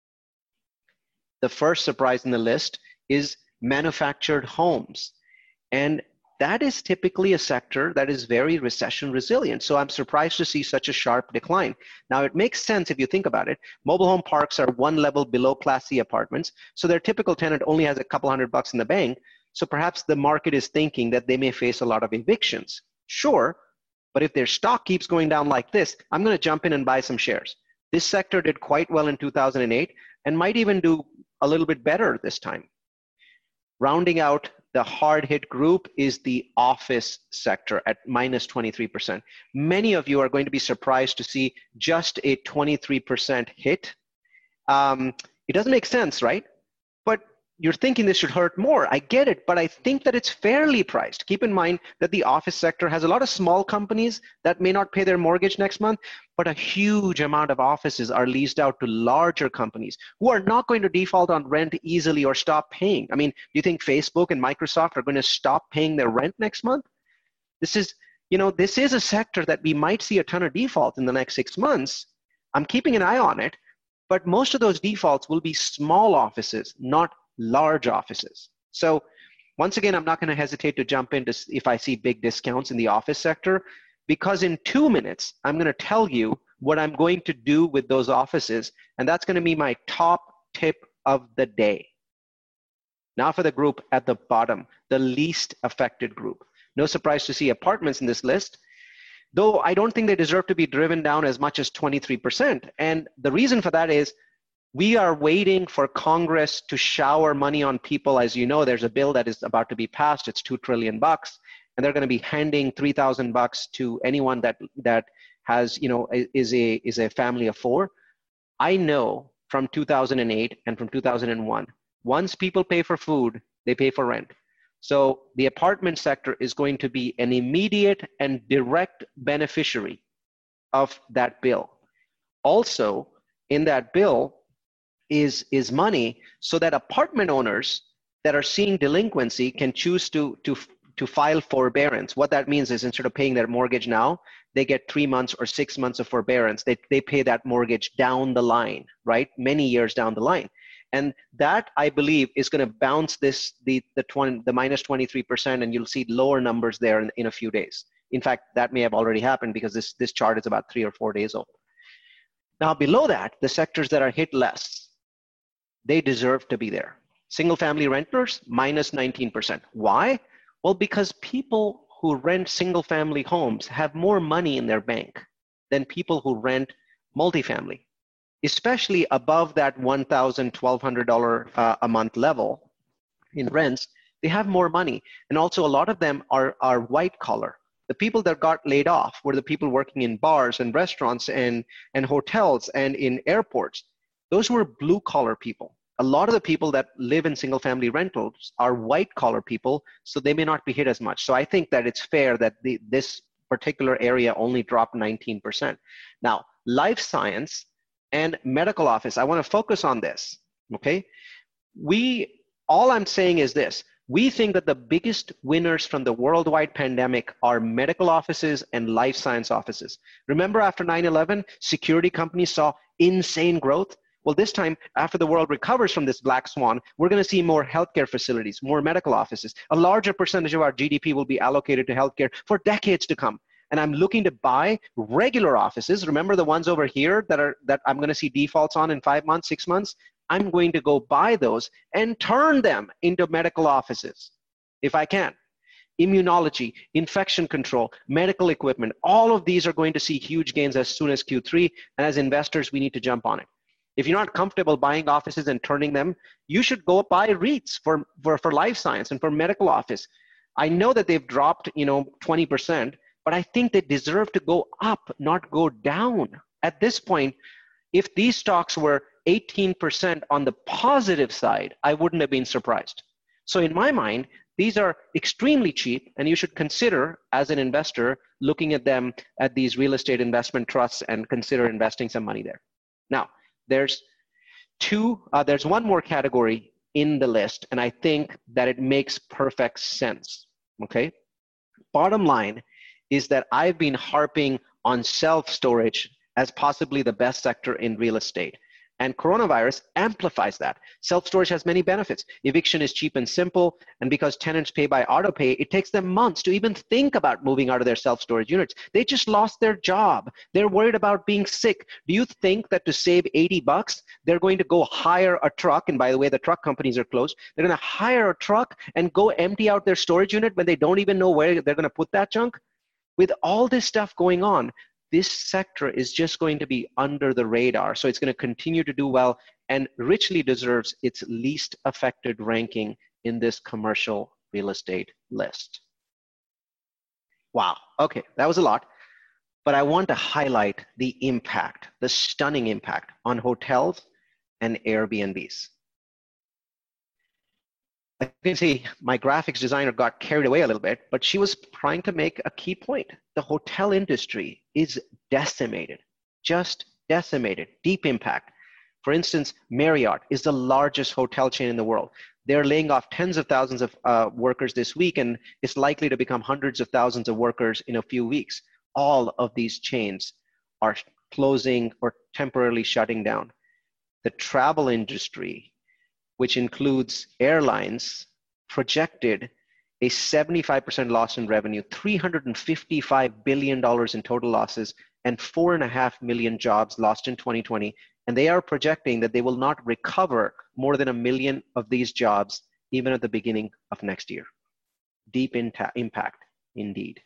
The first surprise in the list is manufactured homes. And that is typically a sector that is very recession resilient. So I'm surprised to see such a sharp decline. Now, it makes sense if you think about it. Mobile home parks are one level below Class C apartments. So their typical tenant only has a couple hundred bucks in the bank. So perhaps the market is thinking that they may face a lot of evictions. Sure, but if their stock keeps going down like this, I'm going to jump in and buy some shares. This sector did quite well in two thousand eight and might even do a little bit better this time. Rounding out the hard hit group is the office sector at minus twenty-three percent. Many of you are going to be surprised to see just a twenty-three percent hit. Um, it doesn't make sense, right? But you're thinking this should hurt more. I get it, but I think that it's fairly priced. Keep in mind that the office sector has a lot of small companies that may not pay their mortgage next month, but a huge amount of offices are leased out to larger companies who are not going to default on rent easily or stop paying. I mean, do you think Facebook and Microsoft are going to stop paying their rent next month? This is you know, this is a sector that we might see a ton of defaults in the next six months. I'm keeping an eye on it, but most of those defaults will be small offices, not large offices. So once again, I'm not going to hesitate to jump into if I see big discounts in the office sector, because in two minutes, I'm going to tell you what I'm going to do with those offices, and that's going to be my top tip of the day. Now for the group at the bottom, the least affected group. No surprise to see apartments in this list, though I don't think they deserve to be driven down as much as twenty-three percent. And the reason for that is we are waiting for Congress to shower money on people. As you know, there's a bill that is about to be passed. It's two trillion bucks, and they're going to be handing three thousand bucks to anyone that that has, you know, is a is a family of four. I know from two thousand eight and from two thousand one, once people pay for food, they pay for rent. So the apartment sector is going to be an immediate and direct beneficiary of that bill. Also, in that bill is, is money so that apartment owners that are seeing delinquency can choose to, to, to file forbearance. What that means is instead of paying their mortgage now, they get three months or six months of forbearance. They, they pay that mortgage down the line, right? Many years down the line. And that, I believe, is going to bounce this the the twenty the minus twenty-three percent, and you'll see lower numbers there in, in a few days. In fact, that may have already happened because this this chart is about three or four days old. Now below that, the sectors that are hit less, they deserve to be there. Single-family renters, minus nineteen percent. Why? Well, because people who rent single-family homes have more money in their bank than people who rent multifamily. Especially above that one thousand, twelve hundred dollars uh, a month level in rents, they have more money. And also a lot of them are, are white collar. The people that got laid off were the people working in bars and restaurants and, and hotels and in airports. Those were blue collar people. A lot of the people that live in single family rentals are white collar people, so they may not be hit as much. So I think that it's fair that the, this particular area only dropped nineteen percent. Now, life science and medical office, I want to focus on this, okay? We, all I'm saying is this, we think that the biggest winners from the worldwide pandemic are medical offices and life science offices. Remember after nine eleven, security companies saw insane growth? Well, this time, after the world recovers from this black swan, we're going to see more healthcare facilities, more medical offices. A larger percentage of our G D P will be allocated to healthcare for decades to come. And I'm looking to buy regular offices. Remember the ones over here that are that I'm going to see defaults on in five months, six months? I'm going to go buy those and turn them into medical offices if I can. Immunology, infection control, medical equipment, all of these are going to see huge gains as soon as Q three. And as investors, we need to jump on it. If you're not comfortable buying offices and turning them, you should go buy REITs for, for, for life science and for medical office. I know that they've dropped, you know, twenty percent. But I think they deserve to go up, not go down. At this point, if these stocks were eighteen percent on the positive side, I wouldn't have been surprised. So in my mind, these are extremely cheap, and you should consider, as an investor, looking at them at these real estate investment trusts and consider investing some money there. Now, there's two, uh, there's one more category in the list, and I think that it makes perfect sense, okay? Bottom line is that I've been harping on self-storage as possibly the best sector in real estate. And coronavirus amplifies that. Self-storage has many benefits. Eviction is cheap and simple, and because tenants pay by auto pay, it takes them months to even think about moving out of their self-storage units. They just lost their job. They're worried about being sick. Do you think that to save eighty bucks, they're going to go hire a truck? And by the way, the truck companies are closed. They're going to hire a truck and go empty out their storage unit when they don't even know where they're going to put that junk? With all this stuff going on, this sector is just going to be under the radar. So it's going to continue to do well and richly deserves its least affected ranking in this commercial real estate list. Wow, okay, that was a lot. But I want to highlight the impact, the stunning impact on hotels and Airbnbs. You can see my graphics designer got carried away a little bit, but she was trying to make a key point. The hotel industry is decimated, just decimated, deep impact. For instance, Marriott is the largest hotel chain in the world. They're laying off tens of thousands of uh, workers this week, and it's likely to become hundreds of thousands of workers in a few weeks. All of these chains are closing or temporarily shutting down. The travel industry, which includes airlines, projected a seventy-five percent loss in revenue, three hundred fifty-five billion dollars in total losses, and four and a half million jobs lost in twenty twenty. And they are projecting that they will not recover more than a million of these jobs even at the beginning of next year. Deep inta- impact, indeed.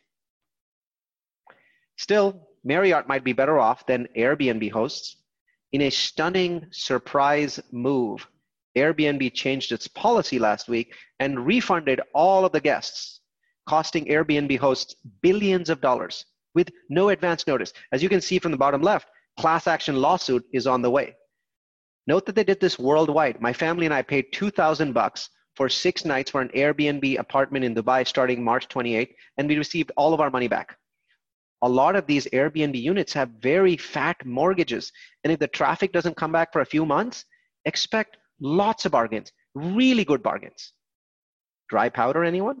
Still, Marriott might be better off than Airbnb hosts. In a stunning surprise move, Airbnb changed its policy last week and refunded all of the guests, costing Airbnb hosts billions of dollars with no advance notice. As you can see from the bottom left, class action lawsuit is on the way. Note that they did this worldwide. My family and I paid two thousand bucks for six nights for an Airbnb apartment in Dubai starting March twenty-eighth, and we received all of our money back. A lot of these Airbnb units have very fat mortgages, and if the traffic doesn't come back for a few months, expect lots of bargains, really good bargains. Dry powder, anyone?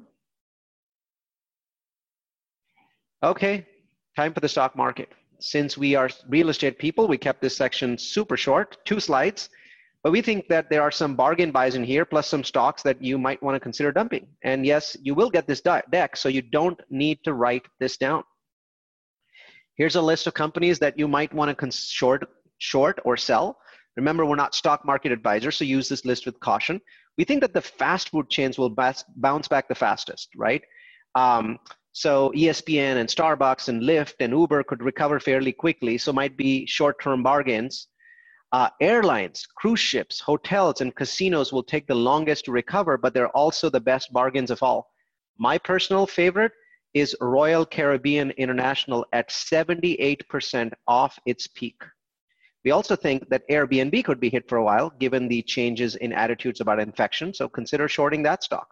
Okay, time for the stock market. Since we are real estate people, we kept this section super short, two slides, but we think that there are some bargain buys in here, plus some stocks that you might want to consider dumping. And yes, you will get this deck, so you don't need to write this down. Here's a list of companies that you might want to short, short or sell. Remember, we're not stock market advisors, so use this list with caution. We think that the fast food chains will bounce back the fastest, right? Um, so E S P N and Starbucks and Lyft and Uber could recover fairly quickly, so might be short-term bargains. Uh, airlines, cruise ships, hotels, and casinos will take the longest to recover, but they're also the best bargains of all. My personal favorite is Royal Caribbean International at seventy-eight percent off its peak. We also think that Airbnb could be hit for a while, given the changes in attitudes about infection, so consider shorting that stock.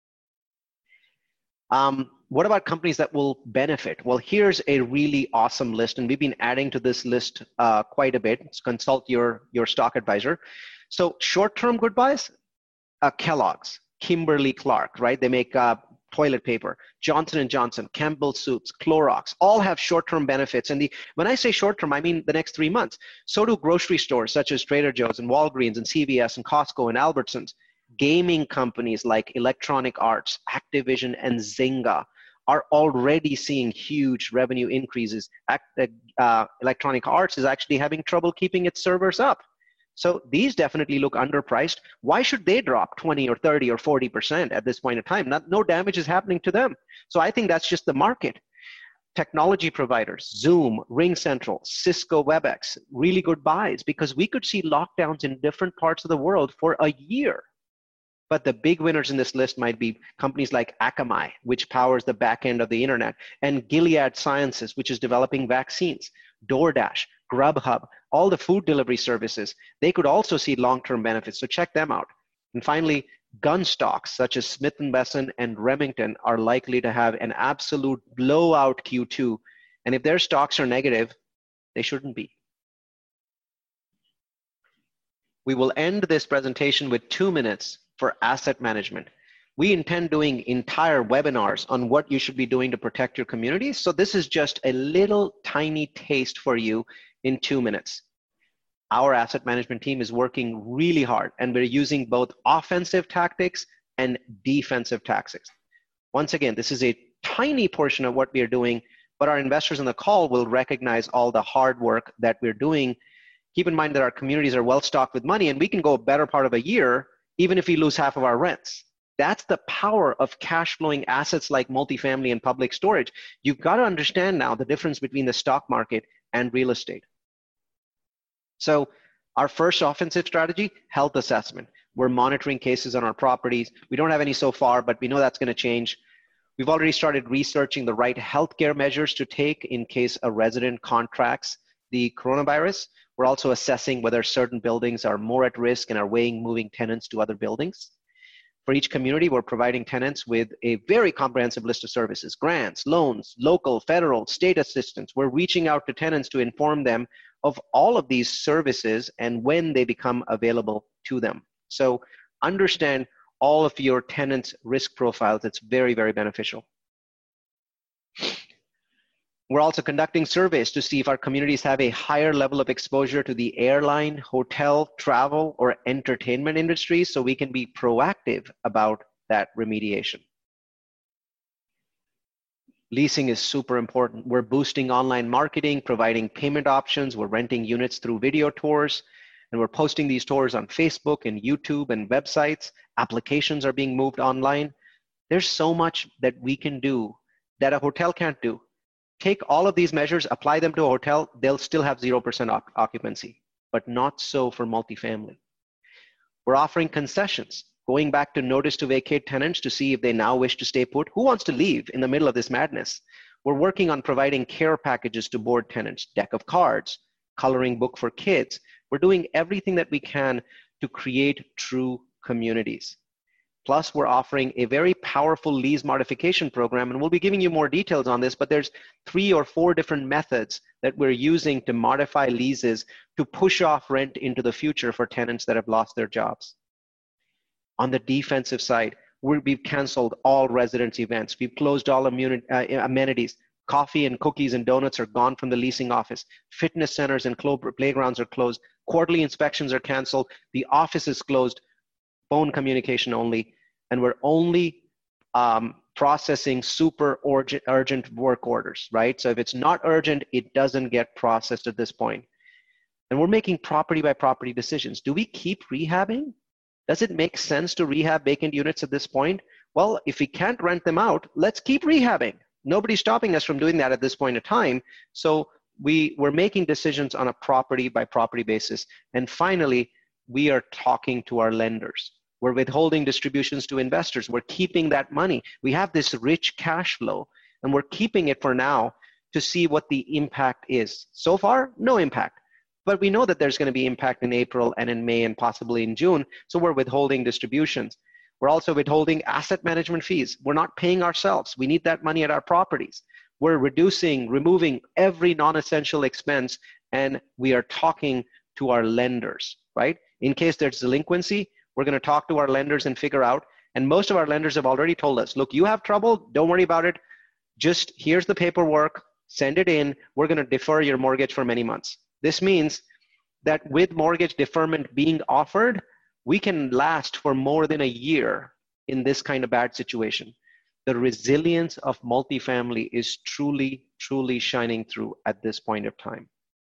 Um, what about companies that will benefit? Well, here's a really awesome list, and we've been adding to this list uh, quite a bit. So consult your, your stock advisor. So short-term good buys, uh, Kellogg's, Kimberly-Clark, right? They make uh, toilet paper, Johnson and Johnson, Campbell Soups, Clorox, all have short-term benefits. And the, when I say short-term, I mean the next three months. So do grocery stores such as Trader Joe's and Walgreens and C V S and Costco and Albertsons. Gaming companies like Electronic Arts, Activision, and Zynga are already seeing huge revenue increases. Uh, Electronic Arts is actually having trouble keeping its servers up. So these definitely look underpriced. Why should they drop twenty or thirty or forty percent at this point in time? Not, no damage is happening to them. So I think that's just the market. Technology providers, Zoom, RingCentral, Cisco WebEx, really good buys because we could see lockdowns in different parts of the world for a year. But the big winners in this list might be companies like Akamai, which powers the back end of the internet, and Gilead Sciences, which is developing vaccines, DoorDash, Grubhub, all the food delivery services. They could also see long-term benefits, so check them out. And finally, gun stocks such as Smith and Wesson and Remington are likely to have an absolute blowout Q two. And if their stocks are negative, they shouldn't be. We will end this presentation with two minutes for asset management. We intend doing entire webinars on what you should be doing to protect your community. So this is just a little tiny taste for you in two minutes. Our asset management team is working really hard, and we're using both offensive tactics and defensive tactics. Once again, this is a tiny portion of what we are doing, but our investors on the call will recognize all the hard work that we're doing. Keep in mind that our communities are well stocked with money, and we can go a better part of a year even if we lose half of our rents. That's the power of cash flowing assets like multifamily and public storage. You've got to understand now the difference between the stock market and real estate. So our first offensive strategy, health assessment. We're monitoring cases on our properties. We don't have any so far, but we know that's going to change. We've already started researching the right healthcare measures to take in case a resident contracts the coronavirus. We're also assessing whether certain buildings are more at risk and are weighing moving tenants to other buildings. For each community, we're providing tenants with a very comprehensive list of services, grants, loans, local, federal, state assistance. We're reaching out to tenants to inform them of all of these services and when they become available to them. So understand all of your tenants' risk profiles. It's very, very beneficial. We're also conducting surveys to see if our communities have a higher level of exposure to the airline, hotel, travel, or entertainment industries, so we can be proactive about that remediation. Leasing is super important. We're boosting online marketing, providing payment options. We're renting units through video tours, and we're posting these tours on Facebook and YouTube and websites. Applications are being moved online. There's so much that we can do that a hotel can't do. Take all of these measures, apply them to a hotel, they'll still have zero percent occupancy, but not so for multifamily. We're offering concessions, going back to notice to vacate tenants to see if they now wish to stay put. Who wants to leave in the middle of this madness? We're working on providing care packages to board tenants, deck of cards, coloring book for kids. We're doing everything that we can to create true communities. Plus, we're offering a very powerful lease modification program, and we'll be giving you more details on this, but there's three or four different methods that we're using to modify leases to push off rent into the future for tenants that have lost their jobs. On the defensive side, we've canceled all residence events. We've closed all amenities. Coffee and cookies and donuts are gone from the leasing office. Fitness centers and playgrounds are closed. Quarterly inspections are canceled. The office is closed. Phone communication only. And we're only um, processing super urgent, urgent work orders, right? So if it's not urgent, it doesn't get processed at this point. And we're making property by property decisions. Do we keep rehabbing? Does it make sense to rehab vacant units at this point? Well, if we can't rent them out, let's keep rehabbing. Nobody's stopping us from doing that at this point in time. So we, we're making decisions on a property by property basis. And finally, we are talking to our lenders. We're withholding distributions to investors. We're keeping that money. We have this rich cash flow, and we're keeping it for now to see what the impact is. So far, no impact. But we know that there's going to be impact in April and in May and possibly in June, so we're withholding distributions. We're also withholding asset management fees. We're not paying ourselves. We need that money at our properties. We're reducing, removing every non-essential expense, and we are talking to our lenders, right? In case there's delinquency, we're going to talk to our lenders and figure out, and most of our lenders have already told us, look, you have trouble, don't worry about it. Just here's the paperwork, send it in. We're going to defer your mortgage for many months. This means that with mortgage deferment being offered, we can last for more than a year in this kind of bad situation. The resilience of multifamily is truly, truly shining through at this point of time.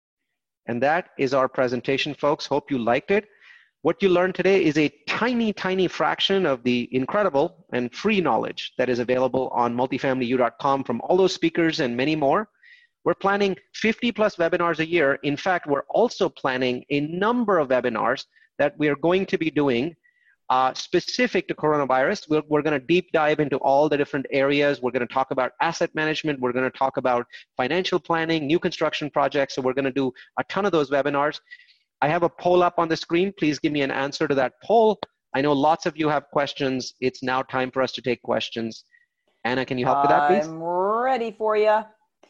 And that is our presentation, folks. Hope you liked it. What you learned today is a tiny, tiny fraction of the incredible and free knowledge that is available on multifamily u dot com from all those speakers and many more. We're planning fifty plus webinars a year. In fact, we're also planning a number of webinars that we are going to be doing uh, specific to coronavirus. We're, we're going to deep dive into all the different areas. We're going to talk about asset management. We're going to talk about financial planning, new construction projects. So we're going to do a ton of those webinars. I have a poll up on the screen. Please give me an answer to that poll. I know lots of you have questions. It's now time for us to take questions. Anna, can you help with that, please? I'm ready for you.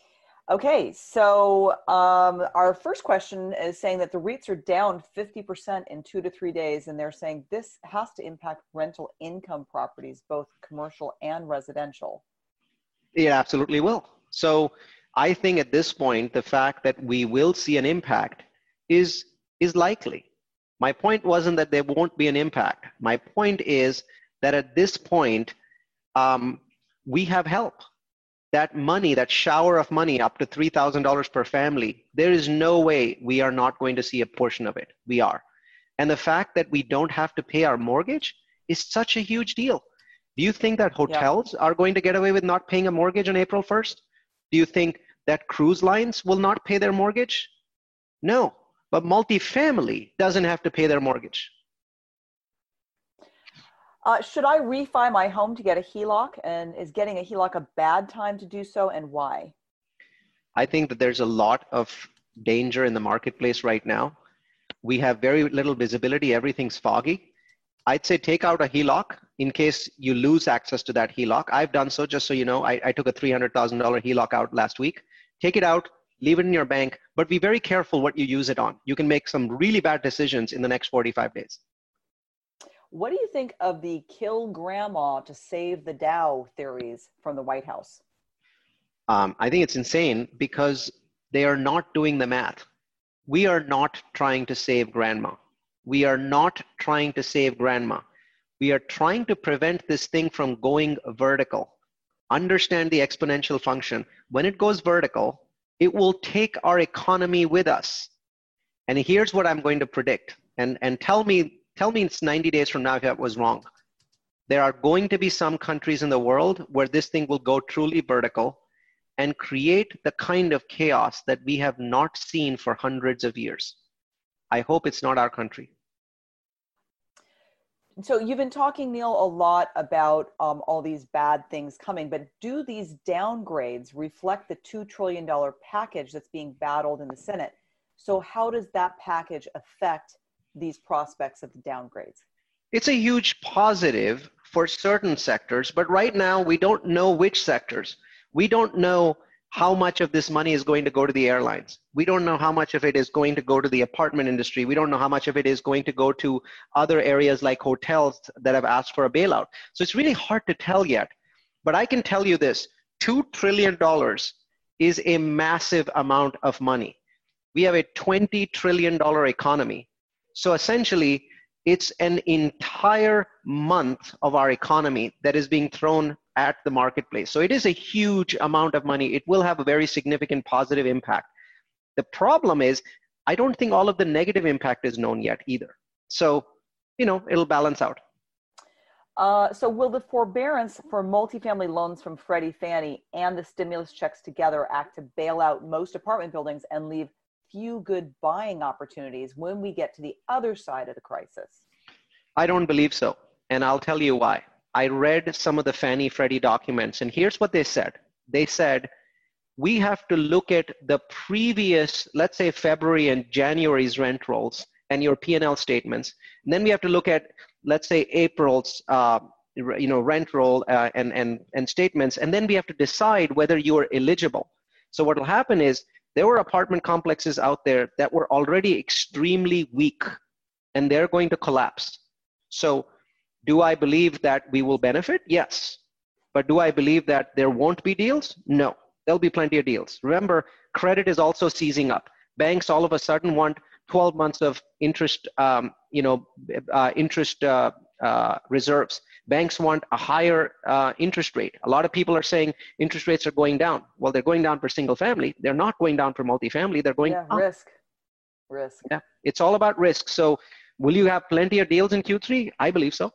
Okay, so um, our first question is saying that the REITs are down fifty percent in two to three days, and they're saying this has to impact rental income properties, both commercial and residential. It absolutely will. So I think at this point, the fact that we will see an impact is is likely. My point wasn't that there won't be an impact. My point is that at this point, um, we have help. That money, that shower of money up to three thousand dollars per family, there is no way we are not going to see a portion of it. We are. And the fact that we don't have to pay our mortgage is such a huge deal. Do you think that hotels yeah. are going to get away with not paying a mortgage on April first? Do you think that cruise lines will not pay their mortgage? No. But multifamily doesn't have to pay their mortgage. Uh, should I refi my home to get a H E L O C? And is getting a H E L O C a bad time to do so, and why? I think that there's a lot of danger in the marketplace right now. We have very little visibility. Everything's foggy. I'd say take out a H E L O C in case you lose access to that H E L O C. I've done so, just so you know. I, I took a three hundred thousand dollars H E L O C out last week. Take it out. Leave it in your bank, but be very careful what you use it on. You can make some really bad decisions in the next forty-five days. What do you think of the kill grandma to save the Dow theories from the White House? Um, I think it's insane because they are not doing the math. We are not trying to save grandma. We are not trying to save grandma. We are trying to prevent this thing from going vertical. Understand the exponential function. When it goes vertical, it will take our economy with us. And here's what I'm going to predict. And, and tell me, tell me it's ninety days from now if that was wrong. There are going to be some countries in the world where this thing will go truly vertical and create the kind of chaos that we have not seen for hundreds of years. I hope it's not our country. So you've been talking, Neil, a lot about um, all these bad things coming, but do these downgrades reflect the two trillion dollars package that's being battled in the Senate? So how does that package affect these prospects of the downgrades? It's a huge positive for certain sectors, but right now we don't know which sectors. We don't know how much of this money is going to go to the airlines. We don't know how much of it is going to go to the apartment industry. We don't know how much of it is going to go to other areas like hotels that have asked for a bailout. So it's really hard to tell yet. But I can tell you this, two trillion dollars is a massive amount of money. We have a twenty trillion dollars economy. So essentially, it's an entire month of our economy that is being thrown at the marketplace. So it is a huge amount of money. It will have a very significant positive impact. The problem is, I don't think all of the negative impact is known yet either. So, you know, it'll balance out. Uh, so will the forbearance for multifamily loans from Freddie Fannie and the stimulus checks together act to bail out most apartment buildings and leave few good buying opportunities when we get to the other side of the crisis? I don't believe so. And I'll tell you why. I read some of the Fannie Freddie documents, and here's what they said. They said, we have to look at the previous, let's say February and January's rent rolls and your P and L statements. And then we have to look at, let's say, April's uh, you know, rent roll uh, and, and, and statements. And then we have to decide whether you are eligible. So what will happen is there were apartment complexes out there that were already extremely weak, and they're going to collapse. So do I believe that we will benefit? Yes. But do I believe that there won't be deals? No. There'll be plenty of deals. Remember, credit is also seizing up. Banks all of a sudden want twelve months of interest, um, you know, uh, interest uh, uh, reserves. Banks want a higher uh, interest rate. A lot of people are saying interest rates are going down. Well, they're going down for single family. They're not going down for multifamily. They're going yeah, up. risk. Risk. Yeah, it's all about risk. So will you have plenty of deals in Q three? I believe so.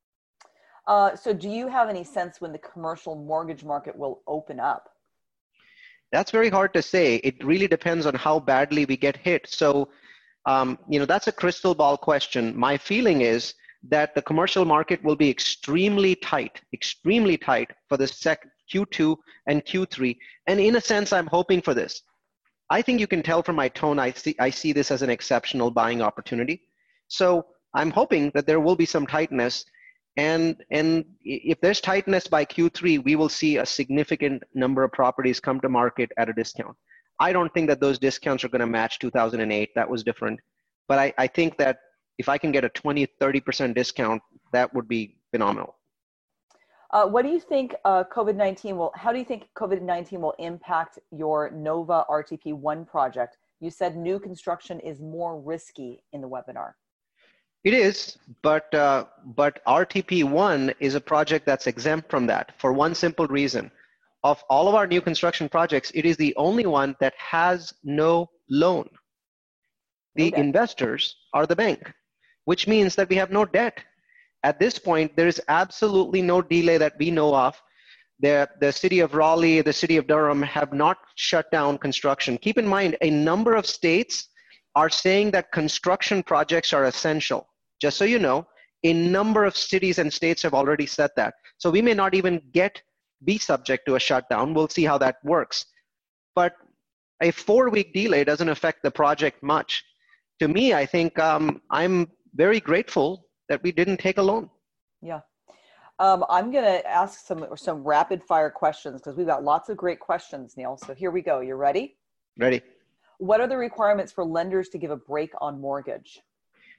Uh, so do you have any sense when the commercial mortgage market will open up? That's very hard to say. It really depends on how badly we get hit. So, um, you know, that's a crystal ball question. My feeling is that the commercial market will be extremely tight, extremely tight for the sec Q two and Q three. And in a sense, I'm hoping for this. I think you can tell from my tone, I see, I see this as an exceptional buying opportunity. So I'm hoping that there will be some tightness. And, and if there's tightness by Q three, we will see a significant number of properties come to market at a discount. I don't think that those discounts are going to match two thousand eight. That was different. But I, I think that if I can get a twenty, thirty percent discount, that would be phenomenal. Uh, what do you think uh, COVID nineteen will, how do you think COVID nineteen will impact your Nova R T P one project? You said new construction is more risky in the webinar. It is, but, uh, but R T P one is a project that's exempt from that for one simple reason. Of all of our new construction projects, it is the only one that has no loan. The Okay. investors are the bank, which means that we have no debt. At this point, there is absolutely no delay that we know of. The, the city of Raleigh, the city of Durham have not shut down construction. Keep in mind, a number of states are saying that construction projects are essential. Just so you know, a number of cities and states have already said that. So we may not even get be subject to a shutdown. We'll see how that works. But a four-week delay doesn't affect the project much. To me, I think um, I'm very grateful that we didn't take a loan. Yeah. Um, I'm going to ask some, some rapid fire questions because we've got lots of great questions, Neil. So here we go. You ready? Ready. What are the requirements for lenders to give a break on mortgage?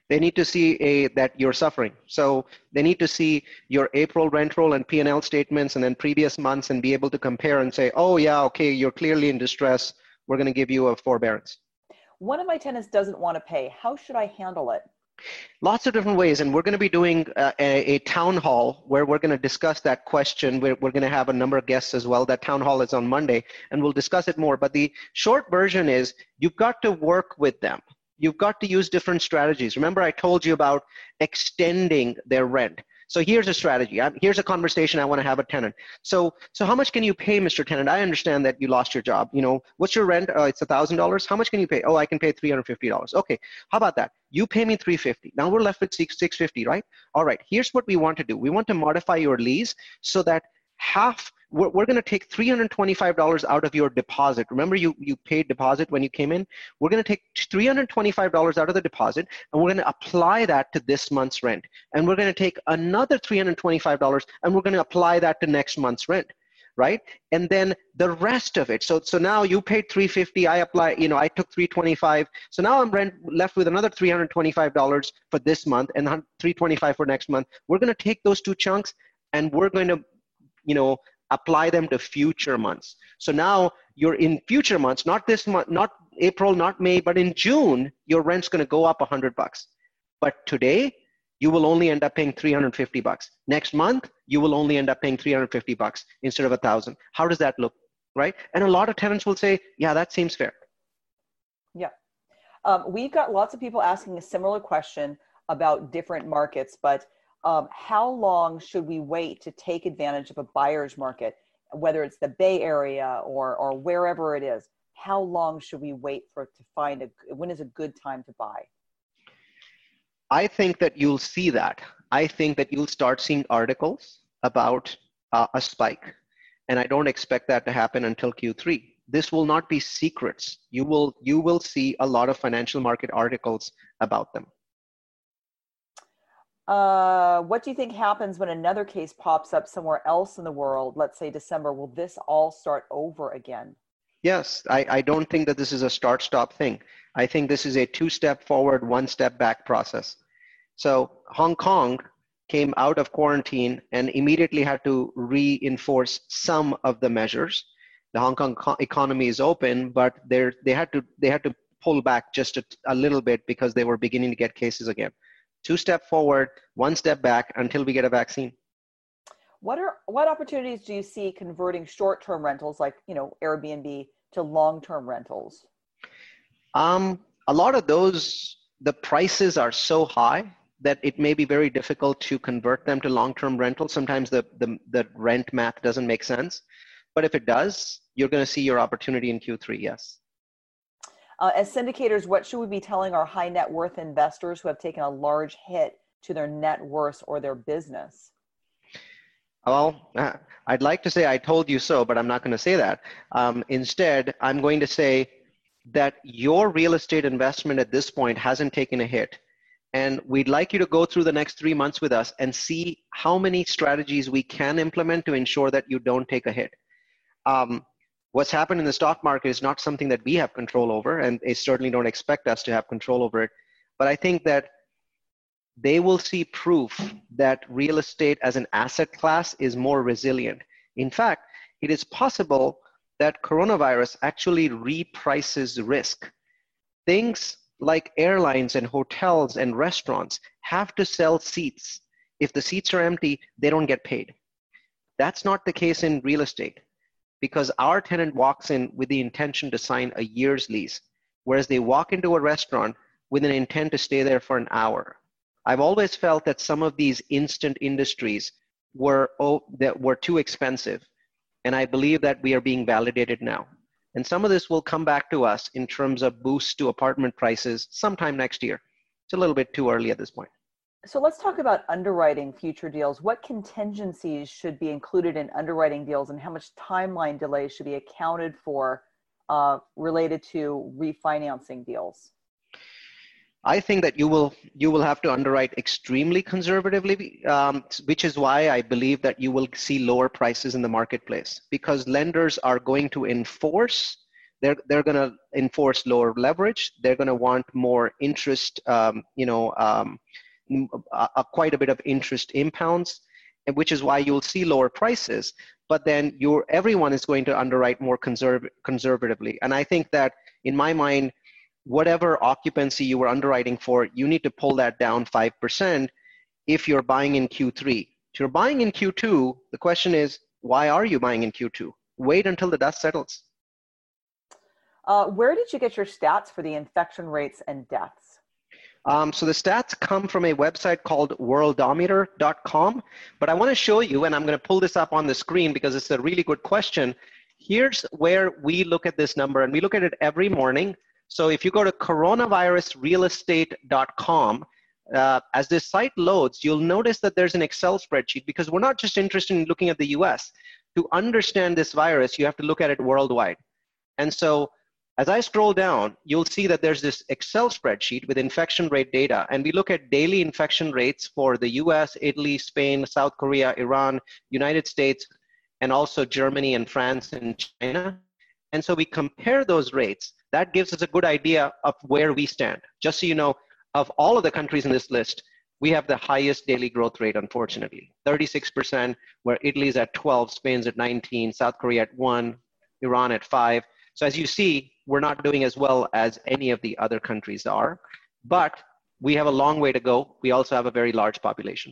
They need to see a that you're suffering. So they need to see your April rent roll and P and L statements and then previous months and be able to compare and say, oh yeah, okay, you're clearly in distress. We're going to give you a forbearance. One of my tenants doesn't want to pay. How should I handle it? Lots of different ways, and we're going to be doing uh, a, a town hall where we're going to discuss that question. We're, we're going to have a number of guests as well. That town hall is on Monday, and we'll discuss it more. But the short version is you've got to work with them. You've got to use different strategies. Remember, I told you about extending their rent. So here's a strategy. I'm, here's a conversation I want to have with a tenant. So, so how much can you pay, Mister Tenant? I understand that you lost your job. You know, what's your rent? Uh, it's one thousand dollars. How much can you pay? Oh, I can pay three hundred fifty dollars. Okay, how about that? You pay me three hundred fifty dollars. Now we're left with six hundred fifty dollars, right? All right, here's what we want to do. We want to modify your lease so that half, we're, we're going to take three hundred twenty-five dollars out of your deposit. Remember, you, you paid deposit when you came in? We're going to take three hundred twenty-five dollars out of the deposit, and we're going to apply that to this month's rent. And we're going to take another three hundred twenty-five dollars, and we're going to apply that to next month's rent, right? And then the rest of it. So, so now you paid three hundred fifty dollars, I apply, you know, I took three hundred twenty-five dollars. So now I'm rent, left with another three hundred twenty-five dollars for this month and three hundred twenty-five dollars for next month. We're going to take those two chunks, and we're going to, you know, apply them to future months. So now you're in future months, not this month, not April, not May, but in June, your rent's going to go up a hundred bucks. But today, you will only end up paying three hundred fifty bucks. Next month, you will only end up paying three hundred fifty bucks instead of a thousand. How does that look, right? And a lot of tenants will say, yeah, that seems fair. Yeah. Um, we've got lots of people asking a similar question about different markets, but Um, how long should we wait to take advantage of a buyer's market, whether it's the Bay Area or, or wherever it is? How long should we wait for it to find a, when is a good time to buy? I think that you'll see that. I think that you'll start seeing articles about uh, a spike, and I don't expect that to happen until Q three. This will not be secrets. You will, you will see a lot of financial market articles about them. Uh, what do you think happens when another case pops up somewhere else in the world? Let's say December. Will this all start over again? Yes, I, I don't think that this is a start-stop thing. I think this is a two-step forward, one-step back process. So Hong Kong came out of quarantine and immediately had to reinforce some of the measures. The Hong Kong co- economy is open, but they're, they had to they had to pull back just a, a little bit because they were beginning to get cases again. Two step forward, one step back until we get a vaccine. What are what opportunities do you see converting short-term rentals like, you know, Airbnb to long-term rentals? Um, a lot of those, the prices are so high that it may be very difficult to convert them to long-term rentals. Sometimes the, the, the rent math doesn't make sense. But if it does, you're going to see your opportunity in Q three, yes. Uh, as syndicators, what should we be telling our high net worth investors who have taken a large hit to their net worth or their business? Well, uh, I'd like to say I told you so, but I'm not going to say that. Um, instead, I'm going to say that your real estate investment at this point hasn't taken a hit. And we'd like you to go through the next three months with us and see how many strategies we can implement to ensure that you don't take a hit. Um, What's happened in the stock market is not something that we have control over, and they certainly don't expect us to have control over it. But I think that they will see proof that real estate as an asset class is more resilient. In fact, it is possible that coronavirus actually reprices risk. Things like airlines and hotels and restaurants have to sell seats. If the seats are empty, they don't get paid. That's not the case in real estate, because our tenant walks in with the intention to sign a year's lease, whereas they walk into a restaurant with an intent to stay there for an hour. I've always felt that some of these instant industries were, oh, that were too expensive, and I believe that we are being validated now. And some of this will come back to us in terms of boosts to apartment prices sometime next year. It's a little bit too early at this point. So let's talk about underwriting future deals. What contingencies should be included in underwriting deals, and how much timeline delay should be accounted for uh, related to refinancing deals? I think that you will you will have to underwrite extremely conservatively, um, which is why I believe that you will see lower prices in the marketplace, because lenders are going to enforce they're they're going to enforce lower leverage. They're going to want more interest, um, you know, um, a, a quite a bit of interest impounds, and which is why you'll see lower prices. But then you're, everyone is going to underwrite more conserv- conservatively. And I think that, in my mind, whatever occupancy you were underwriting for, you need to pull that down five percent if you're buying in Q three. If you're buying in Q two, the question is, why are you buying in Q two? Wait until the dust settles. Uh, where did you get your stats for the infection rates and deaths? Um, so the stats come from a website called worldometer dot com, but I want to show you, and I'm going to pull this up on the screen because it's a really good question. Here's where we look at this number, and we look at it every morning. So if you go to coronavirus real estate dot com, uh, as this site loads, you'll notice that there's an Excel spreadsheet, because we're not just interested in looking at the U S. To understand this virus, you have to look at it worldwide. And so as I scroll down, you'll see that there's this Excel spreadsheet with infection rate data, and we look at daily infection rates for the U S, Italy, Spain, South Korea, Iran, United States, and also Germany and France and China. And so we compare those rates. That gives us a good idea of where we stand. Just so you know, of all of the countries in this list, we have the highest daily growth rate, unfortunately, thirty-six percent, where Italy's at twelve, Spain's at nineteen, South Korea at one, Iran at five. So as you see, we're not doing as well as any of the other countries are, but we have a long way to go. We also have a very large population.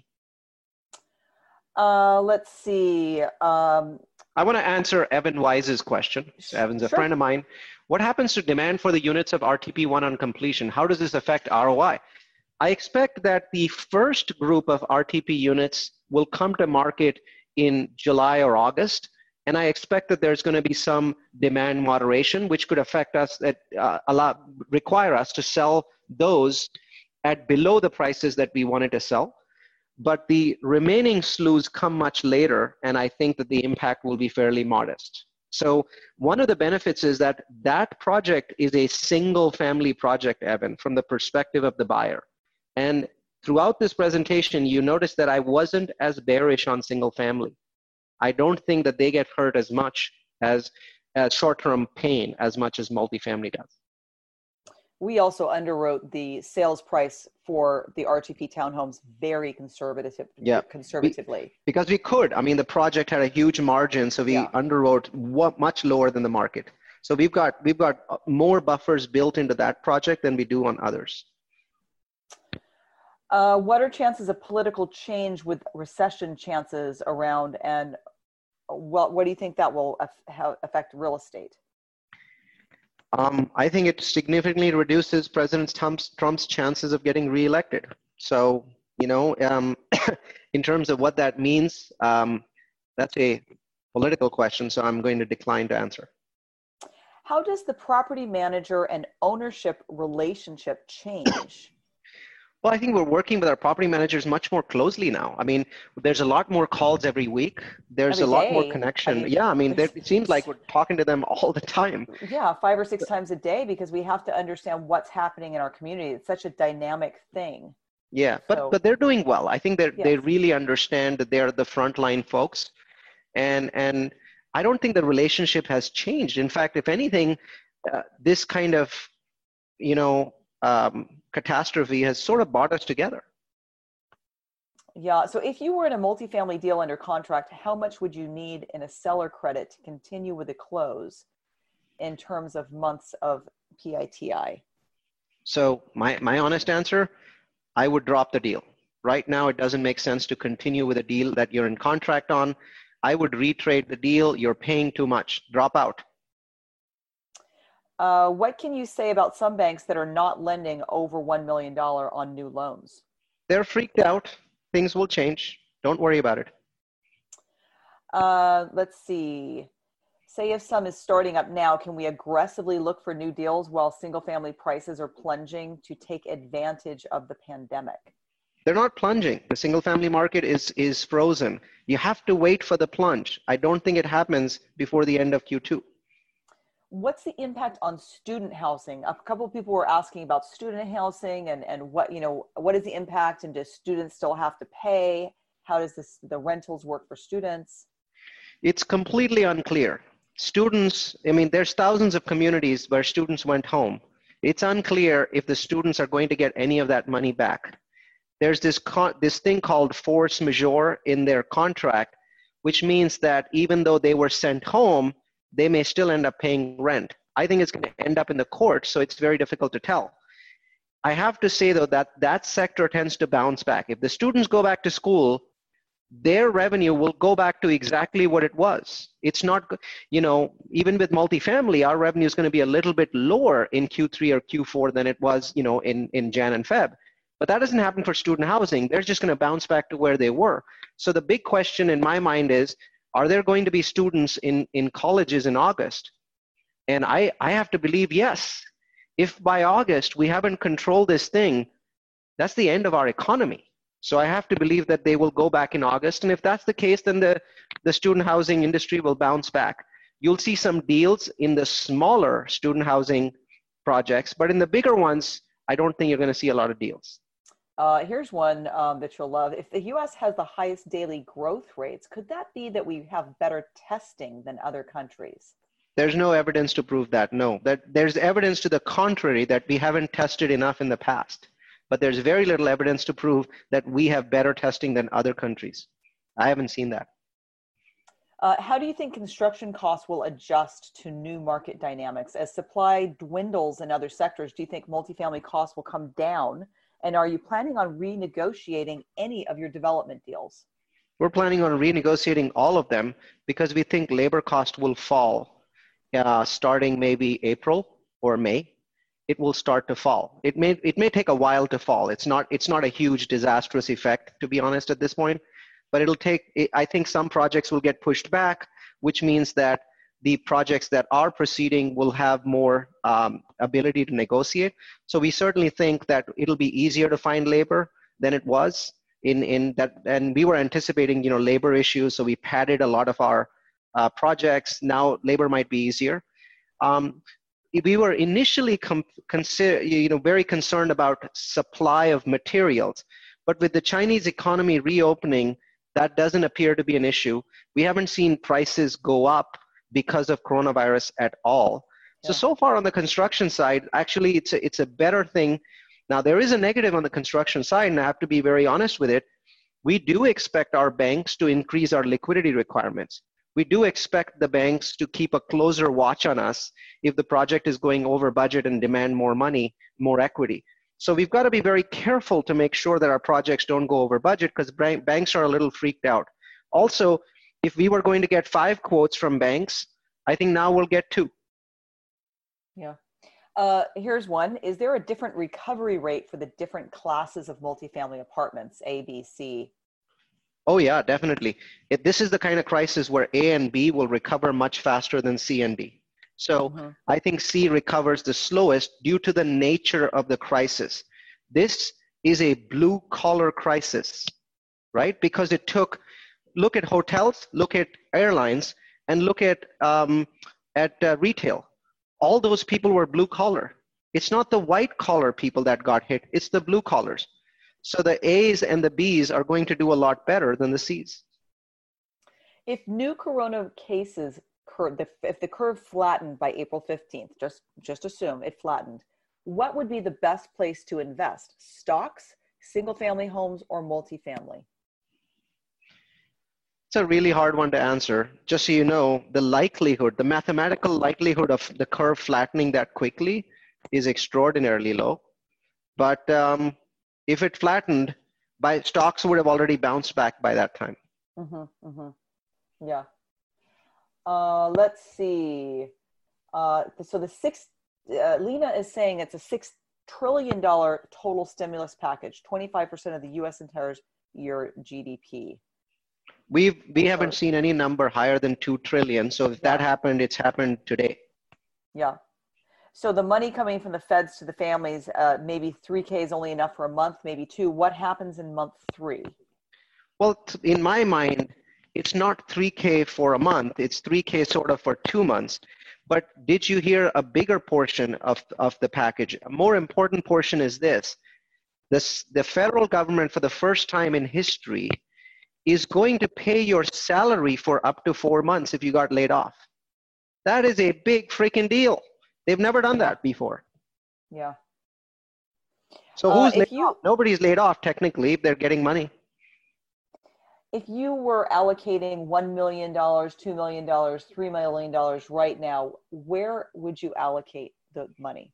Uh, let's see. Um, I want to answer Evan Wise's question. Evan's a sure. friend of mine. What happens to demand for the units of R T P one on completion? How does this affect R O I? I expect that the first group of R T P units will come to market in July or August. And I expect that there's going to be some demand moderation, which could affect us, that uh, allow, require us to sell those at below the prices that we wanted to sell. But the remaining slews come much later, and I think that the impact will be fairly modest. So one of the benefits is that that project is a single family project, Evan, from the perspective of the buyer. And throughout this presentation, you notice that I wasn't as bearish on single family. I don't think that they get hurt as much as, as short-term pain as much as multifamily does. We also underwrote the sales price for the R T P townhomes very conservative, yeah. conservatively. We, because we could. I mean, the project had a huge margin, so we yeah. underwrote what, much lower than the market. So we've got, we've got more buffers built into that project than we do on others. Uh, what are chances of political change with recession chances around, and what, what do you think that will af- affect real estate? Um, I think it significantly reduces President Trump's, Trump's chances of getting reelected. So, you know, um, in terms of what that means, um, that's a political question, so I'm going to decline to answer. How does the property manager and ownership relationship change? Well, I think we're working with our property managers much more closely now. I mean, there's a lot more calls every week. There's every a lot day. more connection. I mean, yeah, I mean, there, it seems like we're talking to them all the time. Yeah, five or six times a day, because we have to understand what's happening in our community. It's such a dynamic thing. Yeah, but so, but they're doing well. I think they yes. they really understand that they're the frontline folks, and and I don't think the relationship has changed. In fact, if anything, uh, this kind of, you know, um, catastrophe has sort of brought us together. Yeah. So if you were in a multifamily deal under contract, how much would you need in a seller credit to continue with the close in terms of months of P I T I? So my, my honest answer, I would drop the deal. Right now, it doesn't make sense to continue with a deal that you're in contract on. I would retrade the deal. You're paying too much. Drop out. Uh, what can you say about some banks that are not lending over one million dollars on new loans? They're freaked out. Things will change. Don't worry about it. Uh, let's see. Say if some is starting up now, can we aggressively look for new deals while single family prices are plunging to take advantage of the pandemic? They're not plunging. The single family market is, is frozen. You have to wait for the plunge. I don't think it happens before the end of Q two. What's the impact on student housing? A couple of people were asking about student housing and, and what, you know, what is the impact, and do students still have to pay? How does this, the rentals work for students? It's completely unclear. students, I mean, there's thousands of communities where students went home. It's unclear if the students are going to get any of that money back. There's this, con- this thing called force majeure in their contract, which means that even though they were sent home, they may still end up paying rent. I think it's going to end up in the courts, so it's very difficult to tell. I have to say, though, that that sector tends to bounce back. If the students go back to school, their revenue will go back to exactly what it was. It's not, you know, even with multifamily, our revenue is going to be a little bit lower in Q three or Q four than it was, you know, in, in Jan and Feb. But that doesn't happen for student housing. They're just going to bounce back to where they were. So the big question in my mind is, are there going to be students in, in colleges in August? And I, I have to believe yes. If by August we haven't controlled this thing, that's the end of our economy. So I have to believe that they will go back in August. And if that's the case, then the, the student housing industry will bounce back. You'll see some deals in the smaller student housing projects, but in the bigger ones, I don't think you're going to see a lot of deals. Uh, here's one um, that you'll love. If the U S has the highest daily growth rates, could that be that we have better testing than other countries? There's no evidence to prove that, no. That there's evidence to the contrary, that we haven't tested enough in the past. But there's very little evidence to prove that we have better testing than other countries. I haven't seen that. Uh, how do you think construction costs will adjust to new market dynamics? As supply dwindles in other sectors, do you think multifamily costs will come down? And are you planning on renegotiating any of your development deals? We're planning on renegotiating all of them because we think labor cost will fall uh, starting maybe April or May. It will start to fall. It may it may take a while to fall. It's not it's not a huge disastrous effect, to be honest, at this point. But it'll take. I think some projects will get pushed back, which means that the projects that are proceeding will have more um, ability to negotiate. So we certainly think that it'll be easier to find labor than it was in in that. And we were anticipating, you know, labor issues, so we padded a lot of our uh, projects. Now labor might be easier. Um, We were initially com- consider, you know, very concerned about supply of materials, but with the Chinese economy reopening, that doesn't appear to be an issue. We haven't seen prices go up because of coronavirus at all. Yeah. So, so far on the construction side, actually it's a, it's a better thing. Now there is a negative on the construction side, and I have to be very honest with it. We do expect our banks to increase our liquidity requirements. We do expect the banks to keep a closer watch on us if the project is going over budget and demand more money, more equity. So we've got to be very careful to make sure that our projects don't go over budget, because banks are a little freaked out. Also, if we were going to get five quotes from banks, I think now we'll get two. Yeah. Uh, here's one. Is there a different recovery rate for the different classes of multifamily apartments, A, B, C? Oh yeah, definitely. It, this is the kind of crisis where A and B will recover much faster than C and D. So mm-hmm. I think C recovers the slowest due to the nature of the crisis. This is a blue collar crisis, right? Because it took, look at hotels, look at airlines, and look at, um, at uh, retail. All those people were blue collar. It's not the white collar people that got hit, it's the blue collars. So the A's and the B's are going to do a lot better than the C's. If new corona cases, if the curve flattened by April fifteenth, just, just assume it flattened, what would be the best place to invest? Stocks, single family homes, or multifamily? It's a really hard one to answer. Just so you know, the likelihood, the mathematical likelihood of the curve flattening that quickly is extraordinarily low. But um, if it flattened, by stocks would have already bounced back by that time. Mm-hmm, mm-hmm. Yeah. Uh, let's see. Uh, so the six, uh, Lena is saying it's a six trillion dollars total stimulus package, twenty-five percent of the U S entire year G D P. We've, we haven't seen any number higher than two trillion. So if that happened, it's happened today. Yeah. So the money coming from the feds to the families, uh, maybe three K is only enough for a month, maybe two. What happens in month three? Well, in my mind, it's not three K for a month. It's three K sort of for two months. But did you hear a bigger portion of, of the package? A more important portion is this. This. The federal government, for the first time in history, is going to pay your salary for up to four months if you got laid off. That is a big freaking deal. They've never done that before. Yeah. So Uh, who's if laid you- off? Nobody's laid off technically if they're getting money. If you were allocating one million dollars, two million dollars, three million dollars right now, where would you allocate the money?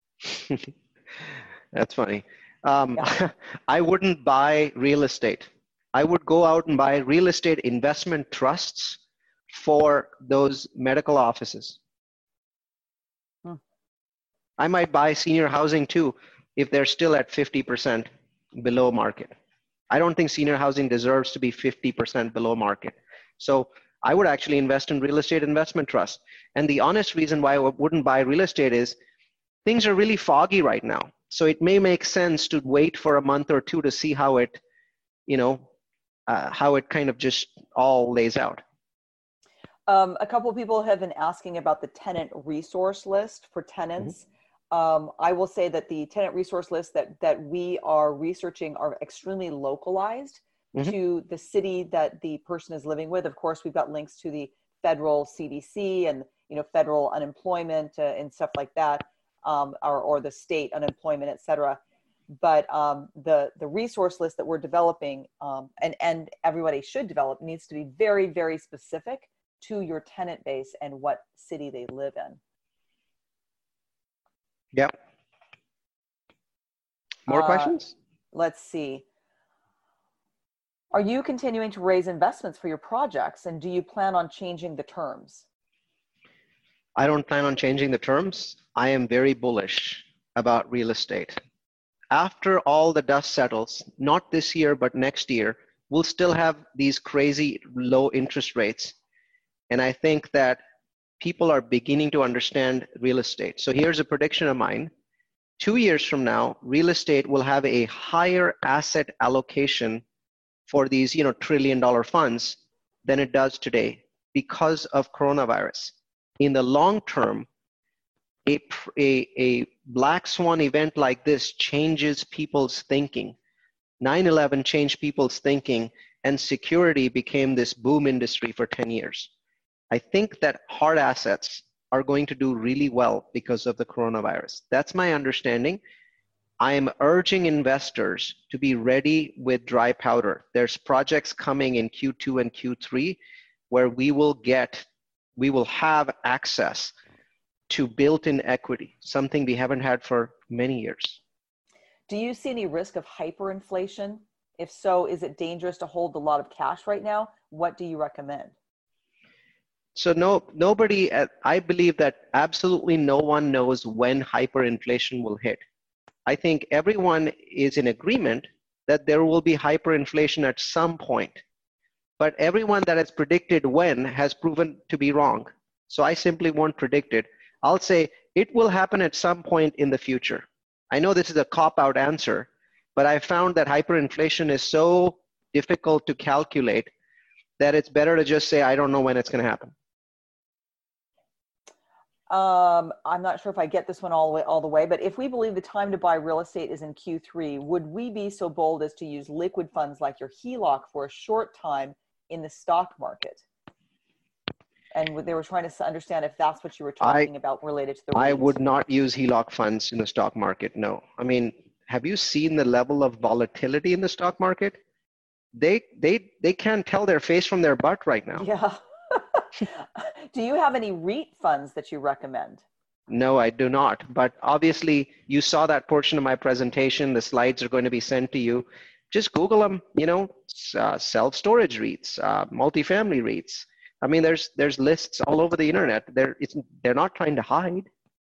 That's funny. Um, Yeah. I wouldn't buy real estate. I would go out and buy real estate investment trusts for those medical offices. Hmm. I might buy senior housing too if they're still at fifty percent below market. I don't think senior housing deserves to be fifty percent below market. So I would actually invest in real estate investment trust. And the honest reason why I wouldn't buy real estate is things are really foggy right now. So it may make sense to wait for a month or two to see how it, you know, uh, how it kind of just all lays out. Um, a couple of people have been asking about the tenant resource list for tenants. Mm-hmm. Um, I will say that the tenant resource list that, that we are researching are extremely localized mm-hmm. to the city that the person is living with. Of course, we've got links to the federal C D C and, you know, federal unemployment uh, and stuff like that, um, or, or the state unemployment, et cetera. But um, the, the resource list that we're developing um, and, and everybody should develop needs to be very, very specific to your tenant base and what city they live in. Yep. More uh, questions? Let's see. Are you continuing to raise investments for your projects, and do you plan on changing the terms? I don't plan on changing the terms. I am very bullish about real estate. After all the dust settles, not this year, but next year, we'll still have these crazy low interest rates. And I think that people are beginning to understand real estate. So here's a prediction of mine. Two years from now, real estate will have a higher asset allocation for these, you know, trillion dollar funds than it does today because of coronavirus. In the long term, a, a, a black swan event like this changes people's thinking. nine eleven changed people's thinking, and security became this boom industry for ten years. I think that hard assets are going to do really well because of the coronavirus. That's my understanding. I am urging investors to be ready with dry powder. There's projects coming in Q two and Q three where we will get, we will have access to built-in equity, something we haven't had for many years. Do you see any risk of hyperinflation? If so, is it dangerous to hold a lot of cash right now? What do you recommend? So no, nobody, I believe that absolutely no one knows when hyperinflation will hit. I think everyone is in agreement that there will be hyperinflation at some point, but everyone that has predicted when has proven to be wrong. So I simply won't predict it. I'll say it will happen at some point in the future. I know this is a cop-out answer, but I found that hyperinflation is so difficult to calculate that it's better to just say, I don't know when it's going to happen. Um, I'm not sure if I get this one all the way, all the way, but if we believe the time to buy real estate is in Q three, would we be so bold as to use liquid funds like your H E L O C for a short time in the stock market? And they were trying to understand if that's what you were talking I, about related to the I REITs. would not use H E L O C funds in the stock market, no. I mean, have you seen the level of volatility in the stock market? They, they, they can't tell their face from their butt right now. Yeah. Do you have any REIT funds that you recommend? No, I do not. But obviously, you saw that portion of my presentation. The slides are going to be sent to you. Just Google them, you know, uh, self-storage REITs, uh, multifamily REITs. I mean, there's there's lists all over the internet. They're, it's, they're not trying to hide.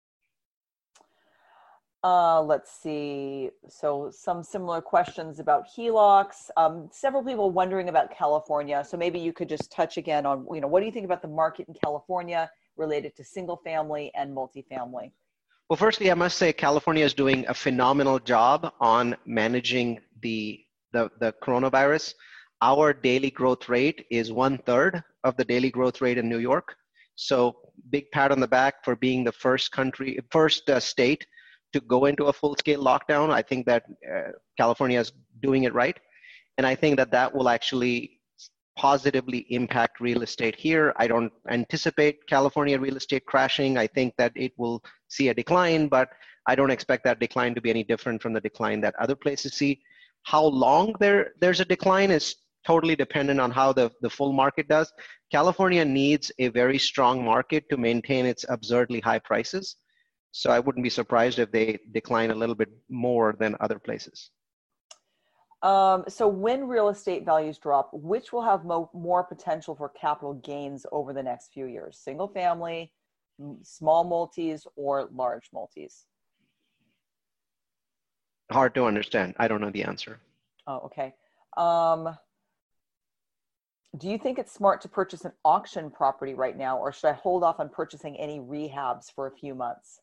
Uh, let's see. So some similar questions about H E L O Cs. Um, several people wondering about California. So maybe you could just touch again on, you know, what do you think about the market in California related to single family and multifamily? Well, firstly, I must say California is doing a phenomenal job on managing the, the, the coronavirus. Our daily growth rate is one third of the daily growth rate in New York. So big pat on the back for being the first country, first uh, state to go into a full-scale lockdown. I think that uh, California is doing it right. And I think that that will actually positively impact real estate here. I don't anticipate California real estate crashing. I think that it will see a decline, but I don't expect that decline to be any different from the decline that other places see. How long there, there's a decline is totally dependent on how the, the full market does. California needs a very strong market to maintain its absurdly high prices. So I wouldn't be surprised if they decline a little bit more than other places. Um, so when real estate values drop, which will have mo- more potential for capital gains over the next few years? Single family, m- small multis, or large multis? Hard to understand. I don't know the answer. Oh, okay. Um, do you think it's smart to purchase an auction property right now, or should I hold off on purchasing any rehabs for a few months?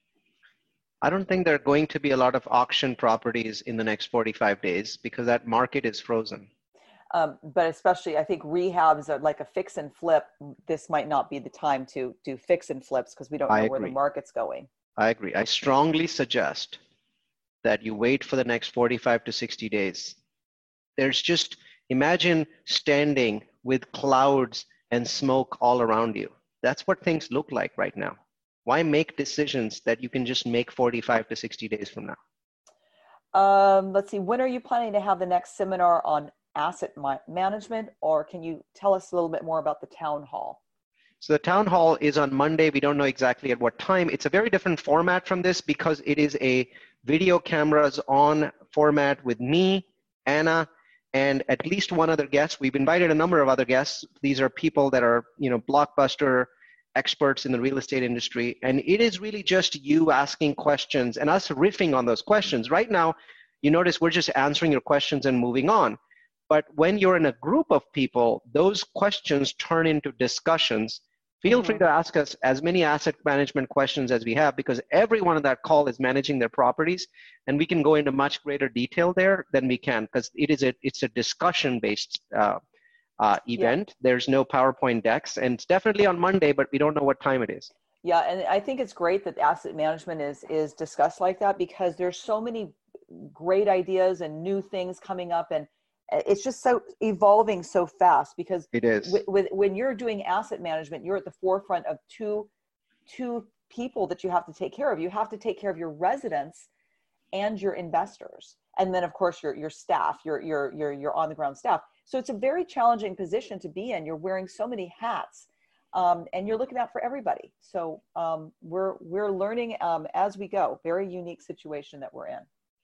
I don't think there are going to be a lot of auction properties in the next forty-five days because that market is frozen. Um, but especially, I think rehabs are like a fix and flip. This might not be the time to do fix and flips because we don't know I where the agree. market's going. I agree. I strongly suggest that you wait for the next forty-five to sixty days. There's just, imagine standing with clouds and smoke all around you. That's what things look like right now. Why make decisions that you can just make forty-five to sixty days from now? Um, let's see, when are you planning to have the next seminar on asset ma- management, or can you tell us a little bit more about the town hall? So the town hall is on Monday. We don't know exactly at what time. It's a very different format from this because it is a video cameras on format with me, Anna, and at least one other guest. We've invited a number of other guests. These are people that are, you know, blockbuster experts in the real estate industry. And it is really just you asking questions and us riffing on those questions. Right now, you notice we're just answering your questions and moving on. But when you're in a group of people, those questions turn into discussions. Feel Mm-hmm. free to ask us as many asset management questions as we have, because everyone on that call is managing their properties, and we can go into much greater detail there than we can, because it is a, it's a discussion-based uh, uh, event. Yeah. There's no PowerPoint decks, and it's definitely on Monday, but we don't know what time it is. Yeah, and I think it's great that asset management is is discussed like that, because there's so many great ideas and new things coming up, and it's just so evolving so fast. Because it is. With, with, when you're doing asset management, you're at the forefront of two two people that you have to take care of. You have to take care of your residents and your investors, and then of course your your staff, your your your your on the ground staff. So it's a very challenging position to be in. You're wearing so many hats, um, and you're looking out for everybody. So um, we're we're learning um, as we go. Very unique situation that we're in.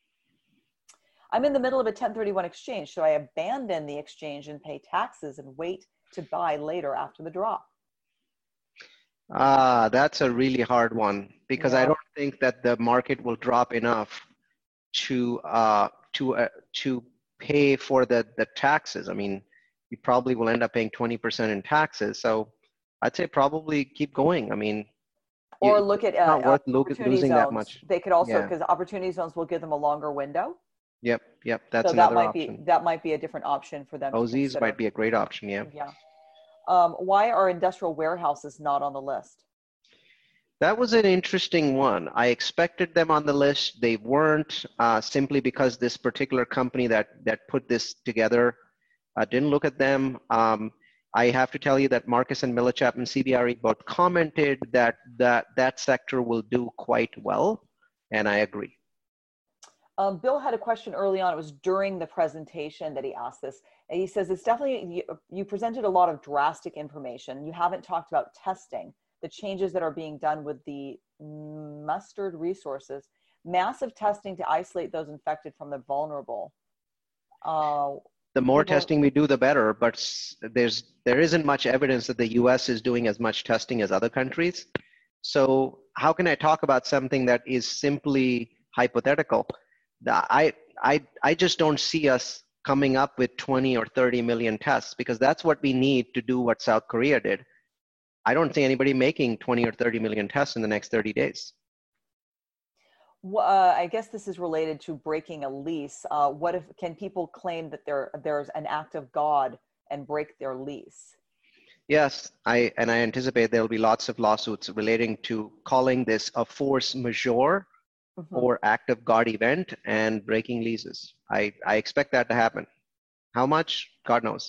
I'm in the middle of a ten thirty-one exchange. Should I abandon the exchange and pay taxes and wait to buy later after the drop? Ah, that's a really hard one, because yeah. I don't think that the market will drop enough to uh, to uh, to pay for the the taxes. I mean, you probably will end up paying twenty percent in taxes. So I'd say probably keep going. I mean, or you, look at it's not uh, worth losing zones. that much. They could also, Yeah. because opportunity zones will give them a longer window. Yep, yep, that's so another that might option. Be, that might be a different option for them. O Zs might be a great option, yeah. Yeah. Um, why are industrial warehouses not on the list? That was an interesting one. I expected them on the list. They weren't, uh, simply because this particular company that, that put this together uh, didn't look at them. Um, I have to tell you that Marcus and Millichap and C B R E both commented that, that that sector will do quite well, and I agree. Um, Bill had a question early on. It was during the presentation that he asked this. And he says, it's definitely, you, you presented a lot of drastic information. You haven't talked about testing, the changes that are being done with the mustered resources, massive testing to isolate those infected from the vulnerable. Uh, the more people, testing we do, the better, but there's, there isn't much evidence that the U S is doing as much testing as other countries. So how can I talk about something that is simply hypothetical? I, I, I just don't see us coming up with twenty or thirty million tests, because that's what we need to do what South Korea did. I don't see anybody making twenty or thirty million tests in the next thirty days. Well, uh, I guess this is related to breaking a lease. Uh, what if, can people claim that there, there's an act of God and break their lease? Yes, I, and I anticipate there'll be lots of lawsuits relating to calling this a force majeure. Mm-hmm. Or act of God event and breaking leases. I, I expect that to happen. How much? God knows.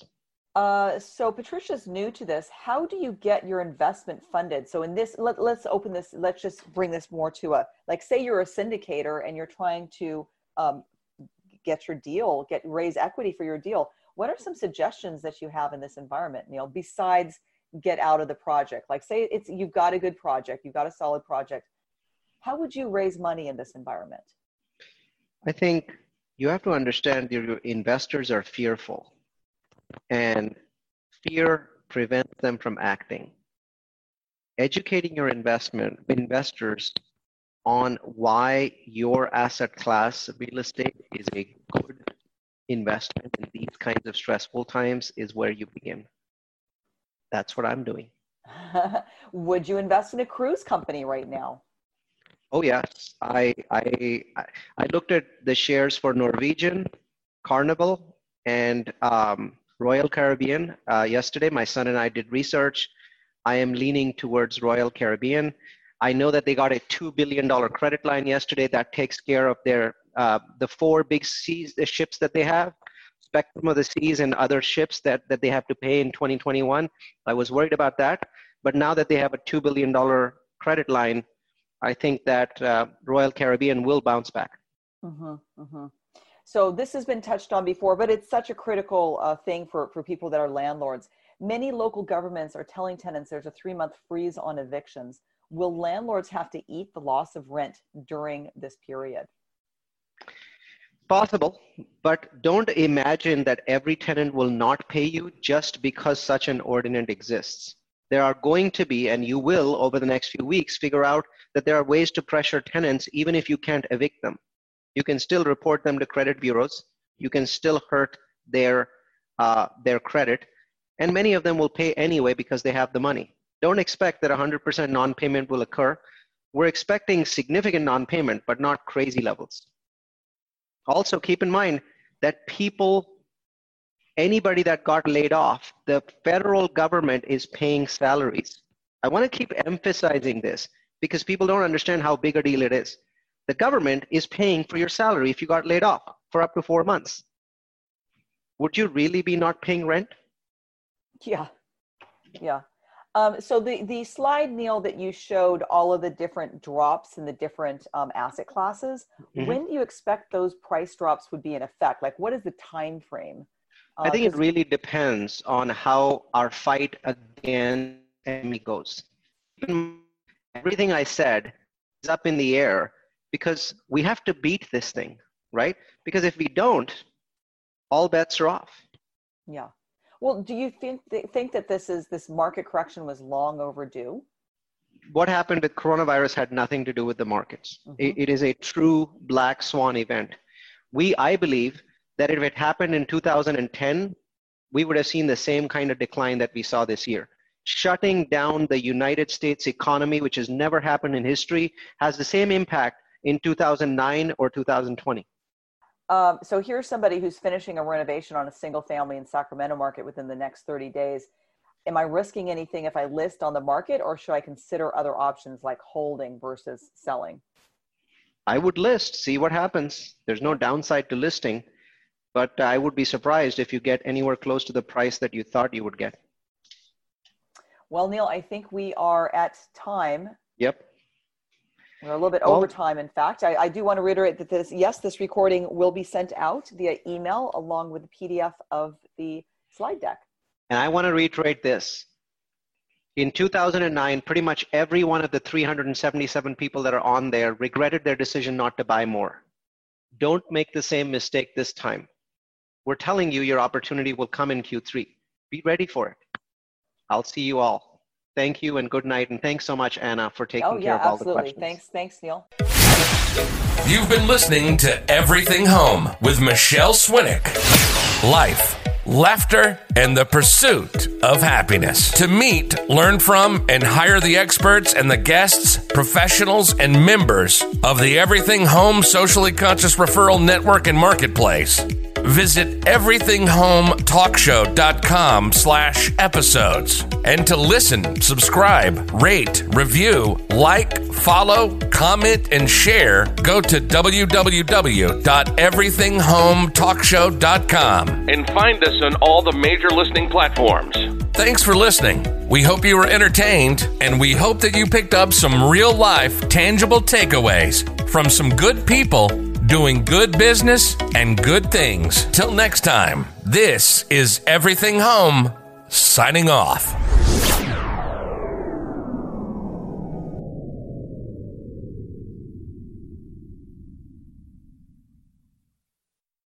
Uh, so Patricia's new to this. How do you get your investment funded? So in this, let, let's open this, let's just bring this more to a, like say you're a syndicator and you're trying to um, get your deal, get raise equity for your deal. What are some suggestions that you have in this environment, Neil, besides get out of the project? Like say it's, you've got a good project, you've got a solid project. How would you raise money in this environment? I think you have to understand your investors are fearful. And fear prevents them from acting. Educating your investment investors on why your asset class, real estate, is a good investment in these kinds of stressful times is where you begin. That's what I'm doing. Would you invest in a cruise company right now? Oh yes, I I I looked at the shares for Norwegian, Carnival, and um, Royal Caribbean uh, yesterday. My son and I did research. I am leaning towards Royal Caribbean. I know that they got a two billion dollars credit line yesterday that takes care of their uh, the four big seas, the ships that they have, Spectrum of the Seas and other ships that, that they have to pay in twenty twenty-one. I was worried about that. But now that they have a two billion dollars credit line, I think that uh, Royal Caribbean will bounce back. Mm-hmm, mm-hmm. So this has been touched on before, but it's such a critical uh, thing for, for people that are landlords. Many local governments are telling tenants there's a three-month freeze on evictions. Will landlords have to eat the loss of rent during this period? Possible, but don't imagine that every tenant will not pay you just because such an ordinance exists. There are going to be, and you will over the next few weeks, figure out that there are ways to pressure tenants even if you can't evict them. You can still report them to credit bureaus. You can still hurt their, uh, their credit. And many of them will pay anyway because they have the money. Don't expect that one hundred percent non-payment will occur. We're expecting significant non-payment, but not crazy levels. Also, keep in mind that people, anybody that got laid off, the federal government is paying salaries. I want to keep emphasizing this because people don't understand how big a deal it is. The government is paying for your salary if you got laid off for up to four months. Would you really be not paying rent? Yeah, yeah. Um, so the, the slide, Neil, that you showed all of the different drops in the different um, asset classes, mm-hmm. When do you expect those price drops would be in effect? Like, what is the time frame? Uh, I think it really depends on how our fight against enemy goes. Everything I said is up in the air because we have to beat this thing, right? Because if we don't, all bets are off. Yeah. Well, do you think th- think that this is this market correction was long overdue? What happened with coronavirus had nothing to do with the markets. Mm-hmm. It, it is a true black swan event. We, I believe, that if it happened in two thousand ten, we would have seen the same kind of decline that we saw this year. Shutting down the United States economy, which has never happened in history, has the same impact in two thousand nine or two thousand twenty. Um, so here's somebody who's finishing a renovation on a single family in Sacramento market within the next thirty days. Am I risking anything if I list on the market, or should I consider other options like holding versus selling? I would list, see what happens. There's no downside to listing, but I would be surprised if you get anywhere close to the price that you thought you would get. Well, Neil, I think we are at time. Yep. We're a little bit over time, in fact. I, I do want to reiterate that this, yes, this recording will be sent out via email along with the P D F of the slide deck. And I want to reiterate this. In two thousand nine, pretty much every one of the three hundred seventy-seven people that are on there regretted their decision not to buy more. Don't make the same mistake this time. We're telling you your opportunity will come in Q three. Be ready for it. I'll see you all. Thank you and good night. And thanks so much, Anna, for taking oh, yeah, care of all absolutely. the questions. Thanks, thanks, Neil. You've been listening to Everything Home with Michelle Swinnick. Life, laughter, and the pursuit of happiness. To meet, learn from, and hire the experts and the guests, professionals, and members of the Everything Home Socially Conscious Referral Network and Marketplace. visit everything home talk show dot com slash episodes. And to listen, subscribe, rate, review, like, follow, comment, and share, go to w w w dot everything home talk show dot com and find us on all the major listening platforms. Thanks for listening. We hope you were entertained, and we hope that you picked up some real-life, tangible takeaways from some good people doing good business and good things. Till next time, this is Everything Home, signing off.